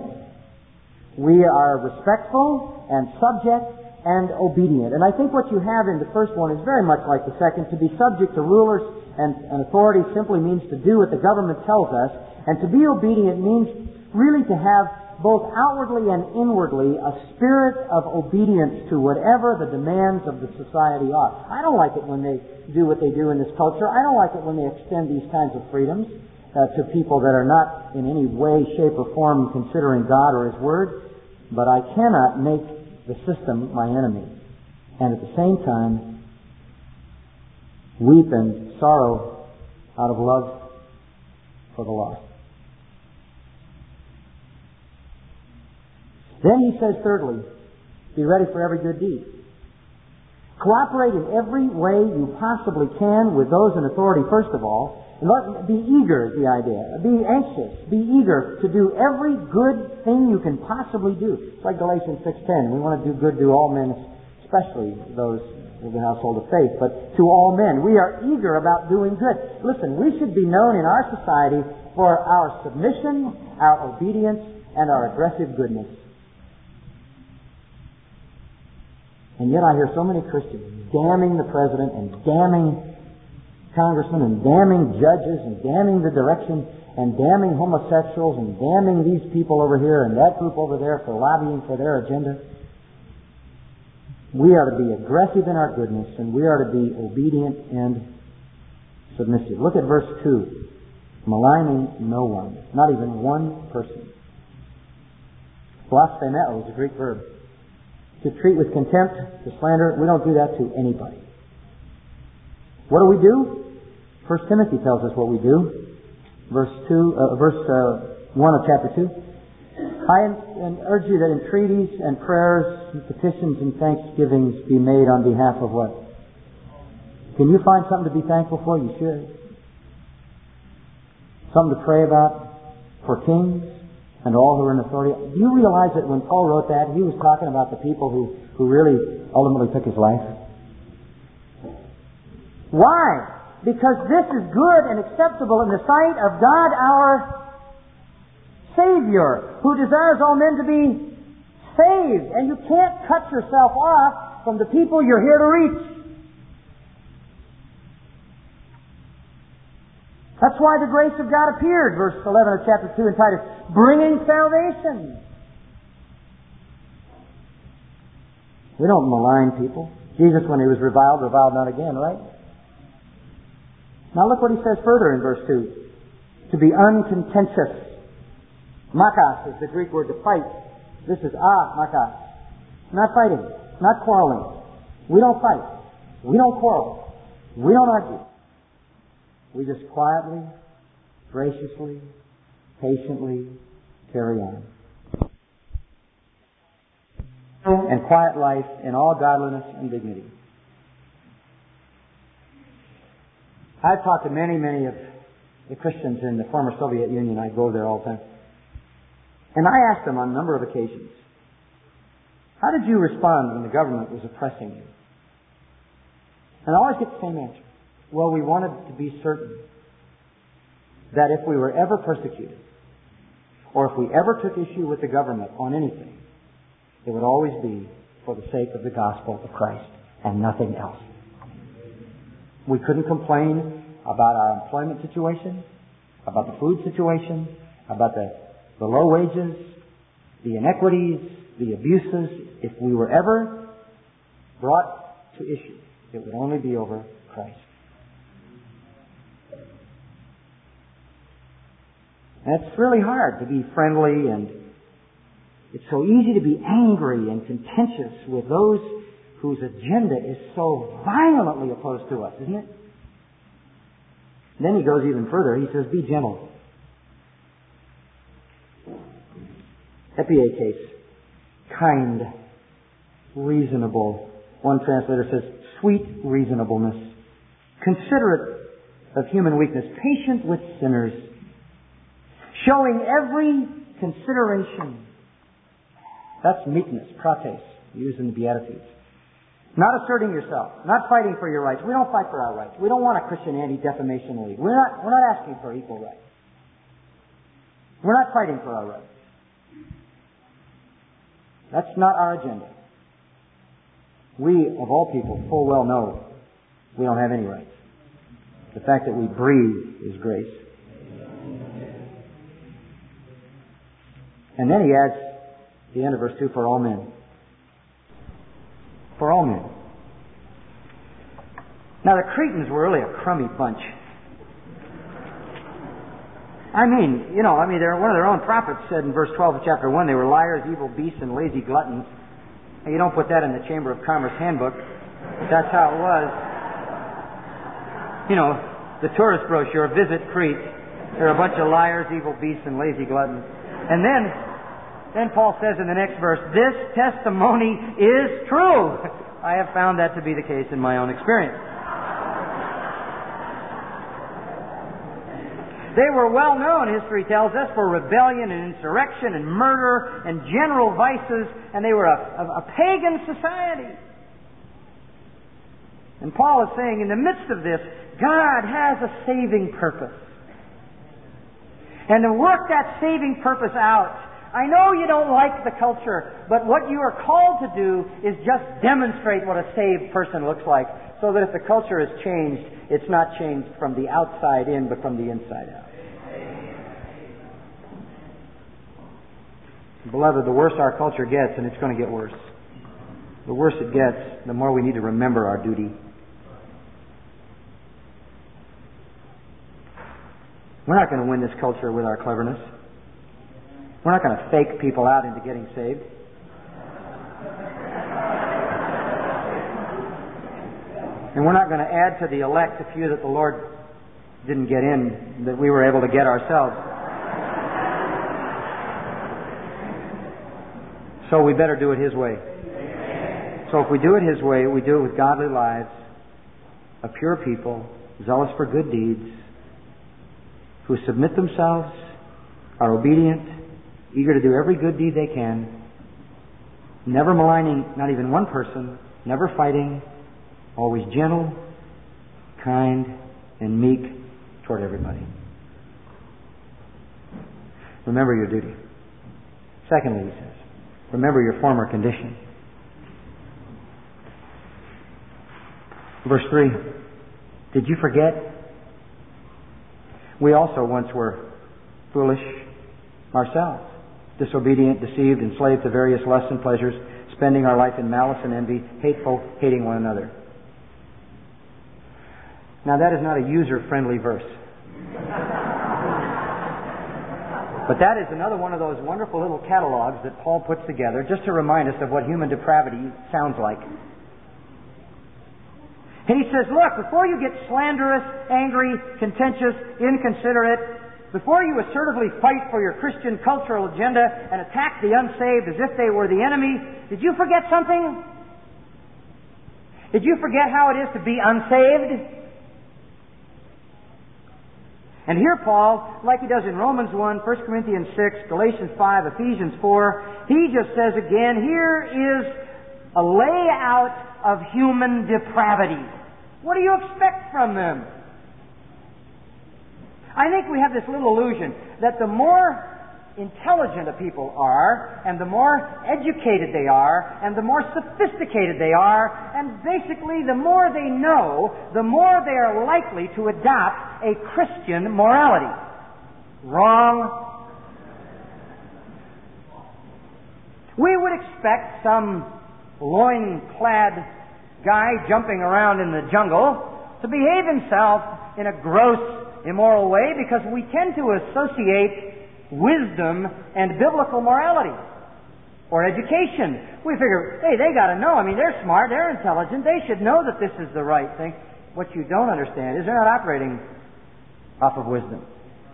We are respectful and subject and obedient. And I think what you have in the first one is very much like the second. To be subject to rulers and, and authority simply means to do what the government tells us. And to be obedient means really to have both outwardly and inwardly a spirit of obedience to whatever the demands of the society are. I don't like it when they do what they do in this culture. I don't like it when they extend these kinds of freedoms uh, to people that are not in any way, shape, or form considering God or His Word. But I cannot make the system my enemy, and at the same time weep and sorrow out of love for the lost. Then he says, thirdly, be ready for every good deed. Cooperate in every way you possibly can with those in authority, first of all. And be eager is the idea. Be anxious. Be eager to do every good thing you can possibly do. It's like Galatians six ten. We want to do good to all men, especially those of the household of faith, but to all men. We are eager about doing good. Listen, we should be known in our society for our submission, our obedience, and our aggressive goodness. And yet I hear so many Christians damning the president and damning congressmen and damning judges and damning the direction and damning homosexuals and damning these people over here and that group over there for lobbying for their agenda. We are to be aggressive in our goodness, and we are to be obedient and submissive. Look at verse two. Maligning no one, not even one person. Blasphemeo is a Greek verb. To treat with contempt, to slander, we don't do that to anybody. What do we do? First Timothy tells us what we do. Verse two, uh, verse uh, one of chapter two. I and urge you that entreaties and prayers and petitions and thanksgivings be made on behalf of what? Can you find something to be thankful for? You should. Something to pray about for kings and all who are in authority. Do you realize that when Paul wrote that, he was talking about the people who, who really ultimately took his life? Why? Because this is good and acceptable in the sight of God our Savior, who desires all men to be saved. And you can't cut yourself off from the people you're here to reach. That's why the grace of God appeared, verse eleven of chapter two in Titus, bringing salvation. We don't malign people. Jesus, when he was reviled, reviled not again, right? Now look what he says further in verse two. To be uncontentious. Makos is the Greek word to fight. This is ah, makos. Not fighting. Not quarreling. We don't fight. We don't quarrel. We don't argue. We just quietly, graciously, patiently carry on. And quiet life in all godliness and dignity. I've talked to many, many of the Christians in the former Soviet Union. I go there all the time. And I asked them on a number of occasions, how did you respond when the government was oppressing you? And I always get the same answer. Well, we wanted to be certain that if we were ever persecuted, or if we ever took issue with the government on anything, it would always be for the sake of the gospel of Christ and nothing else. We couldn't complain about our employment situation, about the food situation, about the, the low wages, the inequities, the abuses. If we were ever brought to issue, it would only be over Christ. And it's really hard to be friendly, and it's so easy to be angry and contentious with those whose agenda is so violently opposed to us, isn't it? And then he goes even further. He says, be gentle. Epiekes, kind, reasonable. One translator says, sweet reasonableness, considerate of human weakness, patient with sinners, showing every consideration. That's meekness, prates, used in the Beatitudes. Not asserting yourself, not fighting for your rights. We don't fight for our rights. We don't want a Christian Anti-Defamation League. We're not, we're not asking for equal rights. We're not fighting for our rights. That's not our agenda. We, of all people, full well know we don't have any rights. The fact that we breathe is grace. And then he adds, at the end of verse two, for all men. For all men. Now the Cretans were really a crummy bunch. I mean, you know, I mean, they're, one of their own prophets said in verse twelve of chapter one, they were liars, evil beasts, and lazy gluttons. And you don't put that in the Chamber of Commerce handbook, but that's how it was. You know, the tourist brochure, Visit Crete. They're a bunch of liars, evil beasts, and lazy gluttons. And then, then Paul says in the next verse, this testimony is true. I have found that to be the case in my own experience. They were well known, history tells us, for rebellion and insurrection and murder and general vices, and they were a, a, a pagan society. And Paul is saying, in the midst of this, God has a saving purpose. And to work that saving purpose out I know you don't like the culture, but what you are called to do is just demonstrate what a saved person looks like, so that if the culture is changed, it's not changed from the outside in, but from the inside out. Beloved, the worse our culture gets, and it's going to get worse, the worse it gets, the more we need to remember our duty. We're not going to win this culture with our cleverness. We're not going to fake people out into getting saved. And we're not going to add to the elect a few that the Lord didn't get in, that we were able to get ourselves. So we better do it His way. So if we do it His way, we do it with godly lives, a pure people, zealous for good deeds, who submit themselves, are obedient, eager to do every good deed they can, never maligning not even one person, never fighting, always gentle, kind, and meek toward everybody. Remember your duty. Secondly, he says, remember your former condition. Verse three, did you forget? We also once were foolish ourselves, disobedient, deceived, enslaved to various lusts and pleasures, spending our life in malice and envy, hateful, hating one another. Now that is not a user-friendly verse. But that is another one of those wonderful little catalogs that Paul puts together just to remind us of what human depravity sounds like. And he says, look, before you get slanderous, angry, contentious, inconsiderate, before you assertively fight for your Christian cultural agenda and attack the unsaved as if they were the enemy, did you forget something? Did you forget how it is to be unsaved? And here Paul, like he does in Romans one, First Corinthians six, Galatians five, Ephesians four, he just says again, here is a layout of human depravity. What do you expect from them? I think we have this little illusion that the more intelligent a people are, and the more educated they are, and the more sophisticated they are, and basically the more they know, the more they are likely to adopt a Christian morality. Wrong. We would expect some loin-clad guy jumping around in the jungle to behave himself in a gross, immoral way, because we tend to associate wisdom and biblical morality or education. We figure, hey, they got to know. I mean, they're smart, they're intelligent, they should know that this is the right thing. What you don't understand is they're not operating off of wisdom.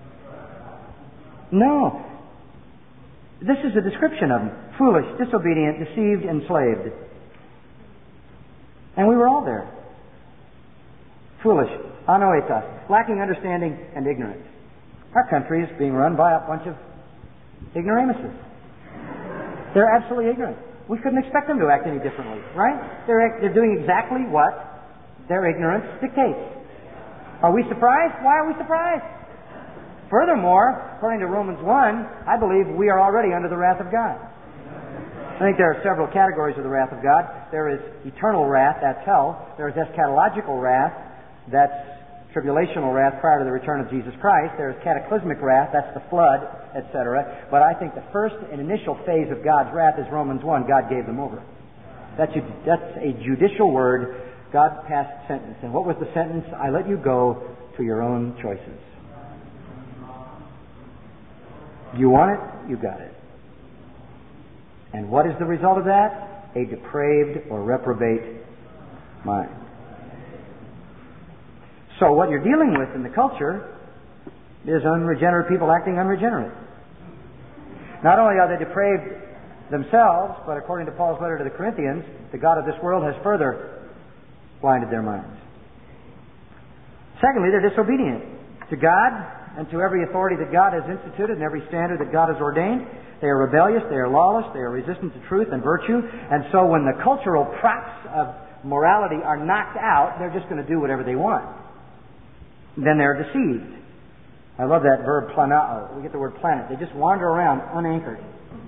No. This is a description of them. Foolish, disobedient, deceived, enslaved. And we were all there. Foolish, anoetas, lacking understanding and ignorant. Our country is being run by a bunch of ignoramuses. They're absolutely ignorant. We couldn't expect them to act any differently, right? They're, they're doing exactly what their ignorance dictates. Are we surprised? Why are we surprised? Furthermore, according to Romans one, I believe we are already under the wrath of God. I think there are several categories of the wrath of God. There is eternal wrath, that's hell. There is eschatological wrath, that's tribulational wrath prior to the return of Jesus Christ. There is cataclysmic wrath, that's the flood, et cetera. But I think the first and initial phase of God's wrath is Romans one, God gave them over. That's a, that's a judicial word. God passed sentence. And what was the sentence? I let you go to your own choices. You want it, you got it. And what is the result of that? A depraved or reprobate mind. So what you're dealing with in the culture is unregenerate people acting unregenerate. Not only are they depraved themselves, but according to Paul's letter to the Corinthians, the God of this world has further blinded their minds. Secondly, they're disobedient to God and to every authority that God has instituted and every standard that God has ordained. They are rebellious, they are lawless, they are resistant to truth and virtue. And so when the cultural props of morality are knocked out, they're just going to do whatever they want. Then they're deceived. I love that verb planao. We get the word planet. They just wander around unanchored.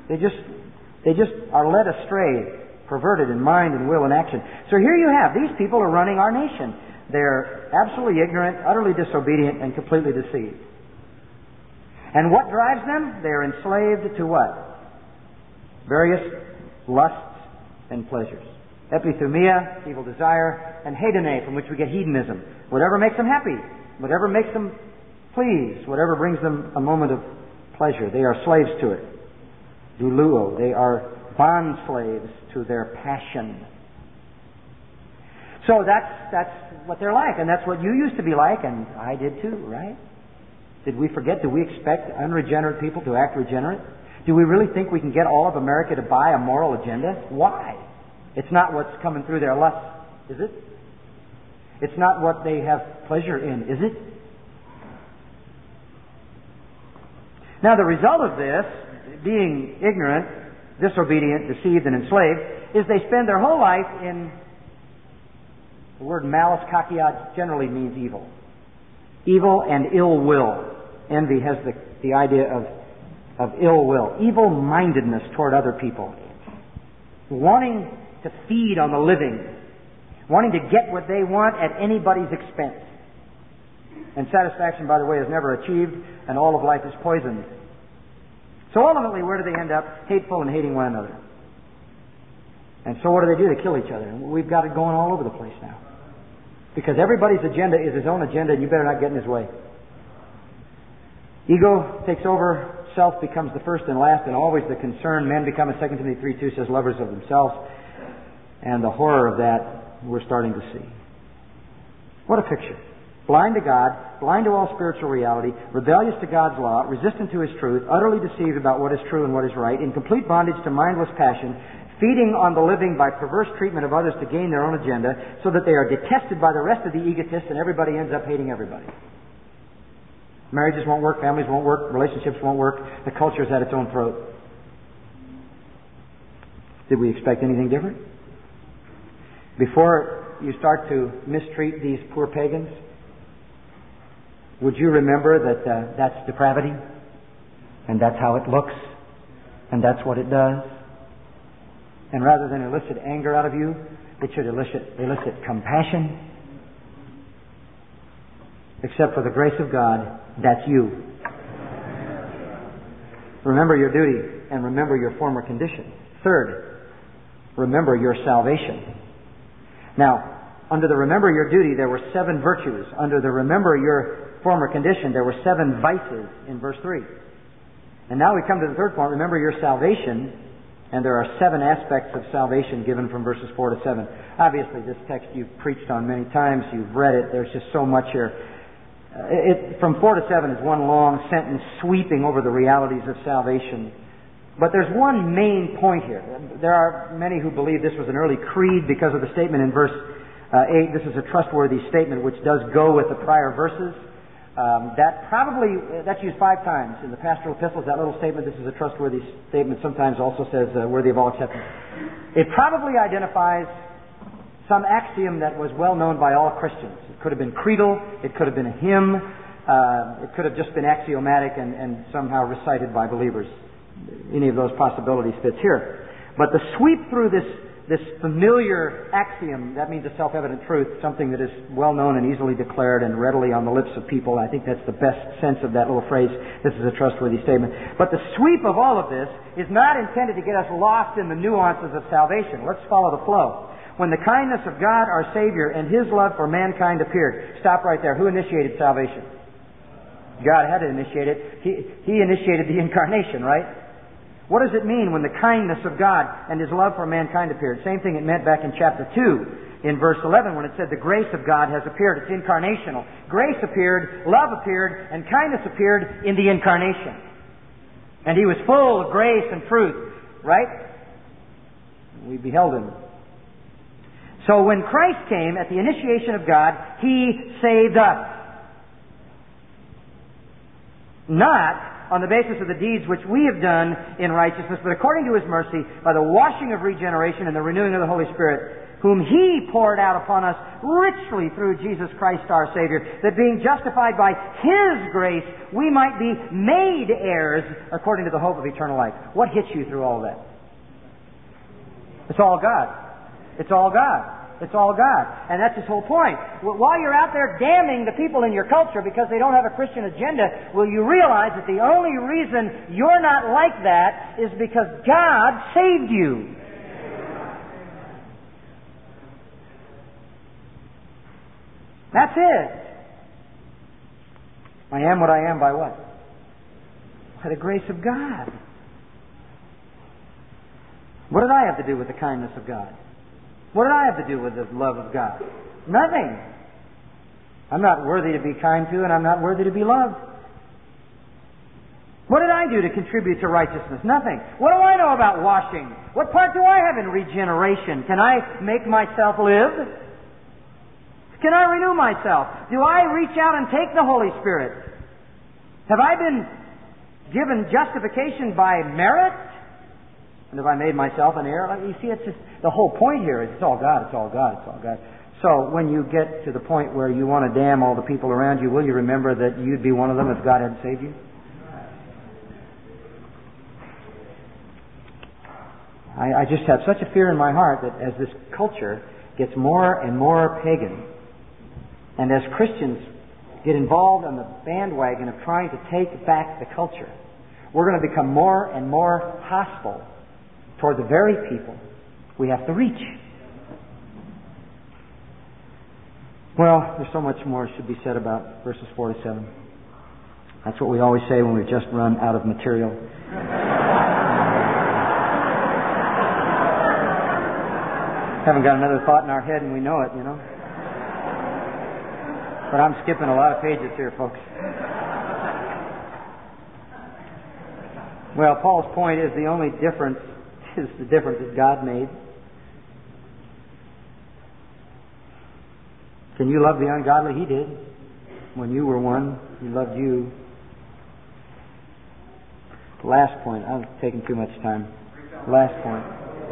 They just, they just are led astray, perverted in mind and will and action. So here you have, these people are running our nation. They're absolutely ignorant, utterly disobedient, and completely deceived. And what drives them? They're enslaved to what? Various lusts and pleasures. Epithumia, evil desire, and hedone, from which we get hedonism. Whatever makes them happy, whatever makes them pleased, whatever brings them a moment of pleasure. They are slaves to it. Douluo, they are bond slaves to their passion. So that's that's what they're like, and that's what you used to be like, and I did too, right? Did we forget? Do we expect unregenerate people to act regenerate? Do we really think we can get all of America to buy a moral agenda? Why? It's not what's coming through their lust, is it? It's not what they have pleasure in, is it? Now the result of this, being ignorant, disobedient, deceived, and enslaved, is they spend their whole life in, the word malice, kakiad, generally means evil. Evil and ill will. Envy has the, the idea of, of ill will. Evil-mindedness toward other people. Wanting to feed on the living. Wanting to get what they want at anybody's expense. And satisfaction, by the way, is never achieved, and all of life is poisoned. So ultimately, where do they end up? Hateful and hating one another. And so what do they do? They kill each other. And we've got it going all over the place now. Because everybody's agenda is his own agenda, and you better not get in his way. Ego takes over, self becomes the first and last, and always the concern. Men become, as Second Timothy three two says, lovers of themselves. And the horror of that we're starting to see. What a picture. Blind to God, blind to all spiritual reality, rebellious to God's law, resistant to His truth, utterly deceived about what is true and what is right, in complete bondage to mindless passion, feeding on the living by perverse treatment of others to gain their own agenda, so that they are detested by the rest of the egotists and everybody ends up hating everybody. Marriages won't work, families won't work, relationships won't work, the culture is at its own throat. Did we expect anything different? Before you start to mistreat these poor pagans, would you remember that uh, that's depravity? And that's how it looks? And that's what it does? And rather than elicit anger out of you, it should elicit, elicit compassion. Except for the grace of God, that's you. Remember your duty and remember your former condition. Third, remember your salvation. Now, under the remember your duty, there were seven virtues. Under the remember your former condition, there were seven vices in verse three. And now we come to the third point, remember your salvation, and there are seven aspects of salvation given from verses four to seven. Obviously, this text you've preached on many times, you've read it, there's just so much here. Uh, it, from four to seven is one long sentence sweeping over the realities of salvation. But there's one main point here. There are many who believe this was an early creed because of the statement in verse uh, eight. This is a trustworthy statement which does go with the prior verses. Um, that probably, that's used five times in the pastoral epistles, that little statement, this is a trustworthy statement, sometimes also says uh, worthy of all acceptance. It probably identifies some axiom that was well known by all Christians. It could have been creedal, it could have been a hymn, uh, it could have just been axiomatic and, and somehow recited by believers. Any of those possibilities fits here. But the sweep through this this familiar axiom, that means a self-evident truth, something that is well known and easily declared and readily on the lips of people. I think that's the best sense of that little phrase. This is a trustworthy statement. But the sweep of all of this is not intended to get us lost in the nuances of salvation. Let's follow the flow. When the kindness of God, our Savior, and His love for mankind appeared. Stop right there. Who initiated salvation? God had to initiate it. He, he initiated the incarnation, right? What does it mean when the kindness of God and His love for mankind appeared? Same thing it meant back in chapter two, in verse eleven, when it said the grace of God has appeared. It's incarnational. Grace appeared, love appeared, and kindness appeared in the incarnation. And He was full of grace and truth, right? We beheld Him. So when Christ came at the initiation of God, He saved us. Not on the basis of the deeds which we have done in righteousness, but according to His mercy, by the washing of regeneration and the renewing of the Holy Spirit, whom He poured out upon us richly through Jesus Christ our Savior, that being justified by His grace, we might be made heirs according to the hope of eternal life. What hits you through all that? It's all God. It's all God. It's all God. And that's His whole point. While you're out there damning the people in your culture because they don't have a Christian agenda, will you realize that the only reason you're not like that is because God saved you? That's it. I am what I am by what? By the grace of God. What did I have to do with the kindness of God? What did I have to do with the love of God? Nothing. I'm not worthy to be kind to, and I'm not worthy to be loved. What did I do to contribute to righteousness? Nothing. What do I know about washing? What part do I have in regeneration? Can I make myself live? Can I renew myself? Do I reach out and take the Holy Spirit? Have I been given justification by merit? And have I made myself an heir? You see, it's just, the whole point here is it's all God, it's all God, it's all God. So when you get to the point where you want to damn all the people around you, will you remember that you'd be one of them if God hadn't saved you? I, I just have such a fear in my heart that as this culture gets more and more pagan, and as Christians get involved in the bandwagon of trying to take back the culture, we're going to become more and more hostile toward the very people we have to reach. Well, there's so much more should be said about verses four to seven. That's what we always say when we've just run out of material. Haven't got another thought in our head and we know it, you know. But I'm skipping a lot of pages here, folks. Well, Paul's point is the only difference is the difference that God made. Can you love the ungodly? He did. When you were one, He loved you. Last point. I'm taking too much time. Last point.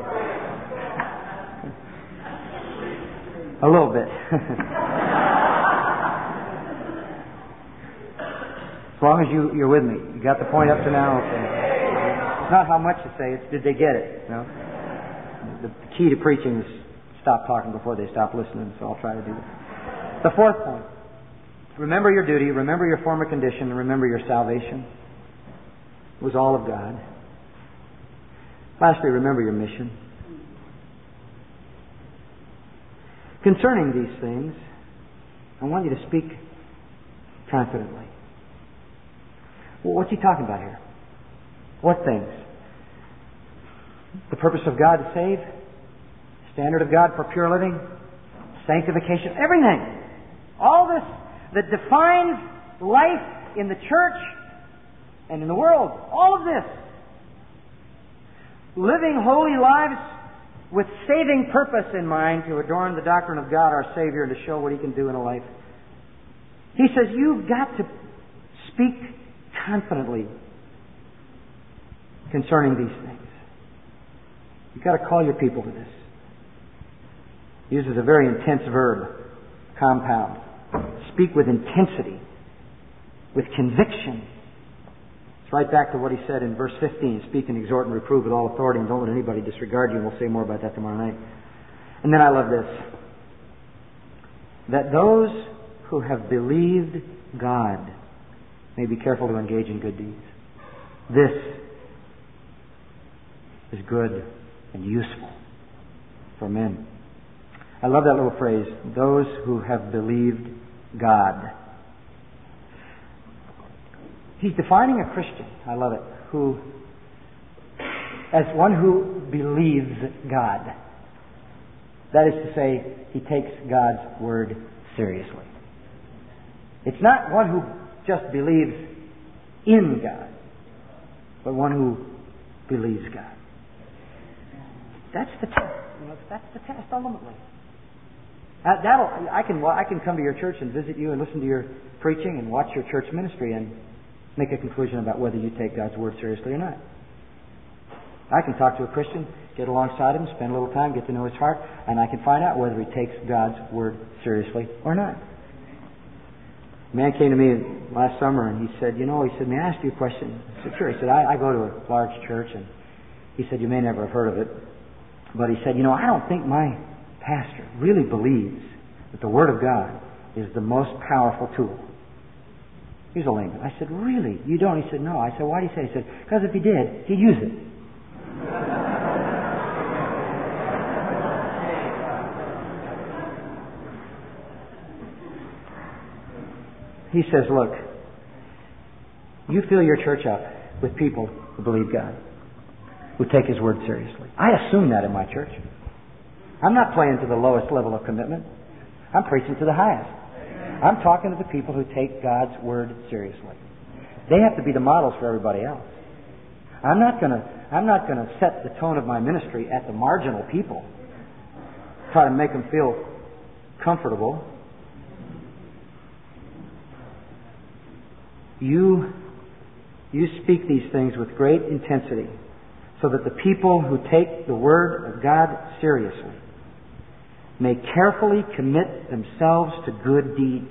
A little bit. As long as you, you're with me. You got the point up to now? Okay. It's not how much to say, it's did they get it? You know? The key to preaching is stop talking before they stop listening, so I'll try to do that. The fourth point. Remember your duty, remember your former condition, and remember your salvation. It was all of God. Lastly, remember your mission. Concerning these things, I want you to speak confidently. Well, what's he talking about here? What things? The purpose of God to save, standard of God for pure living, sanctification, everything. All this that defines life in the church and in the world. All of this. Living holy lives with saving purpose in mind to adorn the doctrine of God our Savior and to show what He can do in a life. He says you've got to speak confidently concerning these things. You've got to call your people to this. He uses a very intense verb, compound. Speak with intensity, with conviction. It's right back to what he said in verse fifteen, speak and exhort and reprove with all authority and don't let anybody disregard you, and we'll say more about that tomorrow night. And then I love this. That those who have believed God may be careful to engage in good deeds. This is good and useful for men. I love that little phrase, those who have believed God. He's defining a Christian, I love it, who, as one who believes God. That is to say, he takes God's Word seriously. It's not one who just believes in God, but one who believes God. That's the test. You know, that's the test ultimately. Uh, that'll, I can I can come to your church and visit you and listen to your preaching and watch your church ministry and make a conclusion about whether you take God's Word seriously or not. I can talk to a Christian, get alongside him, spend a little time, get to know his heart, and I can find out whether he takes God's Word seriously or not. A man came to me last summer and he said, you know, he said, may I ask you a question? I said, sure. He said, I, I go to a large church, and he said, you may never have heard of it, but he said, you know, I don't think my pastor really believes that the Word of God is the most powerful tool. He's a layman. I said, really? You don't? He said, no. I said, why do you say? He said, because if he did, he'd use it. He says, look, you fill your church up with people who believe God, who take His Word seriously. I assume that in my church. I'm not playing to the lowest level of commitment. I'm preaching to the highest. I'm talking to the people who take God's Word seriously. They have to be the models for everybody else. I'm not going to I'm not going to set the tone of my ministry at the marginal people, try to make them feel comfortable. You, you speak these things with great intensity so that the people who take the Word of God seriously may carefully commit themselves to good deeds.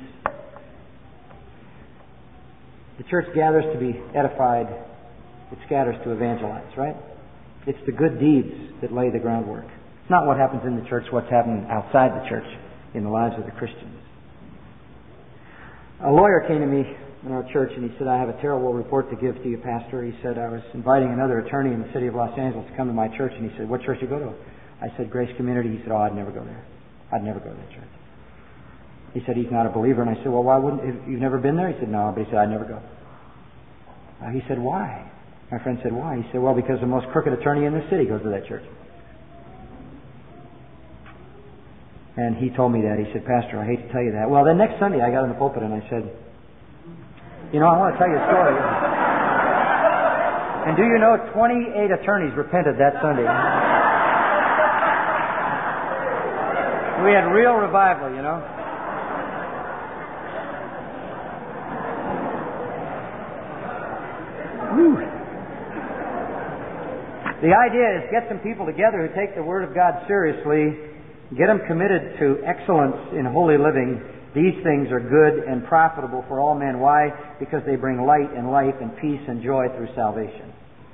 The church gathers to be edified. It scatters to evangelize, right? It's the good deeds that lay the groundwork. It's not what happens in the church, what's happening outside the church in the lives of the Christians. A lawyer came to me in our church and he said, I have a terrible report to give to you, Pastor. He said, I was inviting another attorney in the city of Los Angeles to come to my church, and he said, what church do you go to? I said, Grace Community. He said, oh, I'd never go there. I'd never go to that church. He said, he's not a believer. And I said, well, why wouldn't, you've never been there? He said, no. But he said, I'd never go. Uh, he said, why? My friend said, why? He said, well, because the most crooked attorney in the city goes to that church. And he told me that. He said, Pastor, I hate to tell you that. Well, then next Sunday I got in the pulpit and I said, you know, I want to tell you a story. And do you know twenty-eight attorneys repented that Sunday? We had real revival, you know. Whew. The idea is get some people together who take the Word of God seriously, get them committed to excellence in holy living. These things are good and profitable for all men. Why? Because they bring light and life and peace and joy through salvation.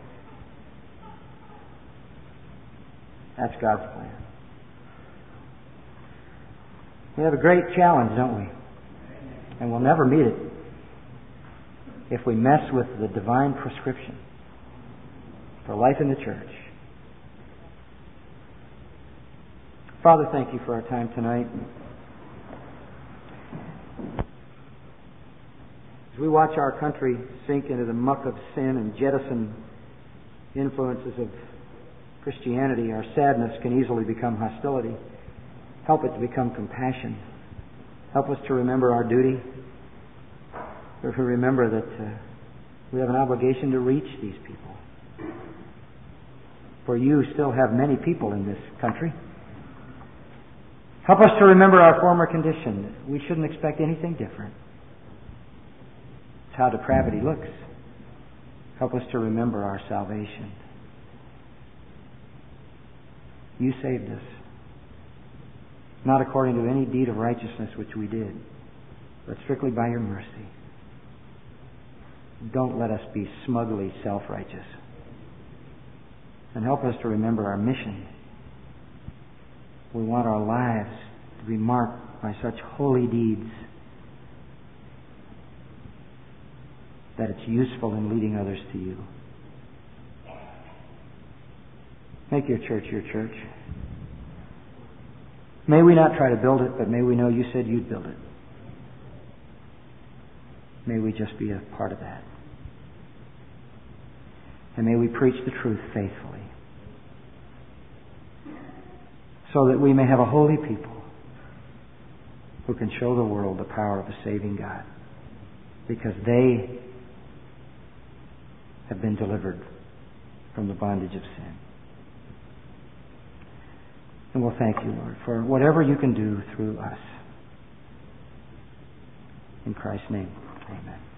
That's God's plan. We have a great challenge, don't we? And we'll never meet it if we mess with the divine prescription for life in the church. Father, thank you for our time tonight. As we watch our country sink into the muck of sin and jettison influences of Christianity, our sadness can easily become hostility. Help it to become compassion. Help us to remember our duty, or to remember that uh, we have an obligation to reach these people. For you still have many people in this country. Help us to remember our former condition. We shouldn't expect anything different. It's how depravity looks. Help us to remember our salvation. You saved us, not according to any deed of righteousness which we did, but strictly by your mercy. Don't let us be smugly self-righteous. And help us to remember our mission. We want our lives to be marked by such holy deeds that it's useful in leading others to you. Make your church your church. May we not try to build it, but may we know you said you'd build it. May we just be a part of that. And may we preach the truth faithfully, so that we may have a holy people who can show the world the power of a saving God, because they have been delivered from the bondage of sin. And we'll thank you, Lord, for whatever you can do through us. In Christ's name, amen.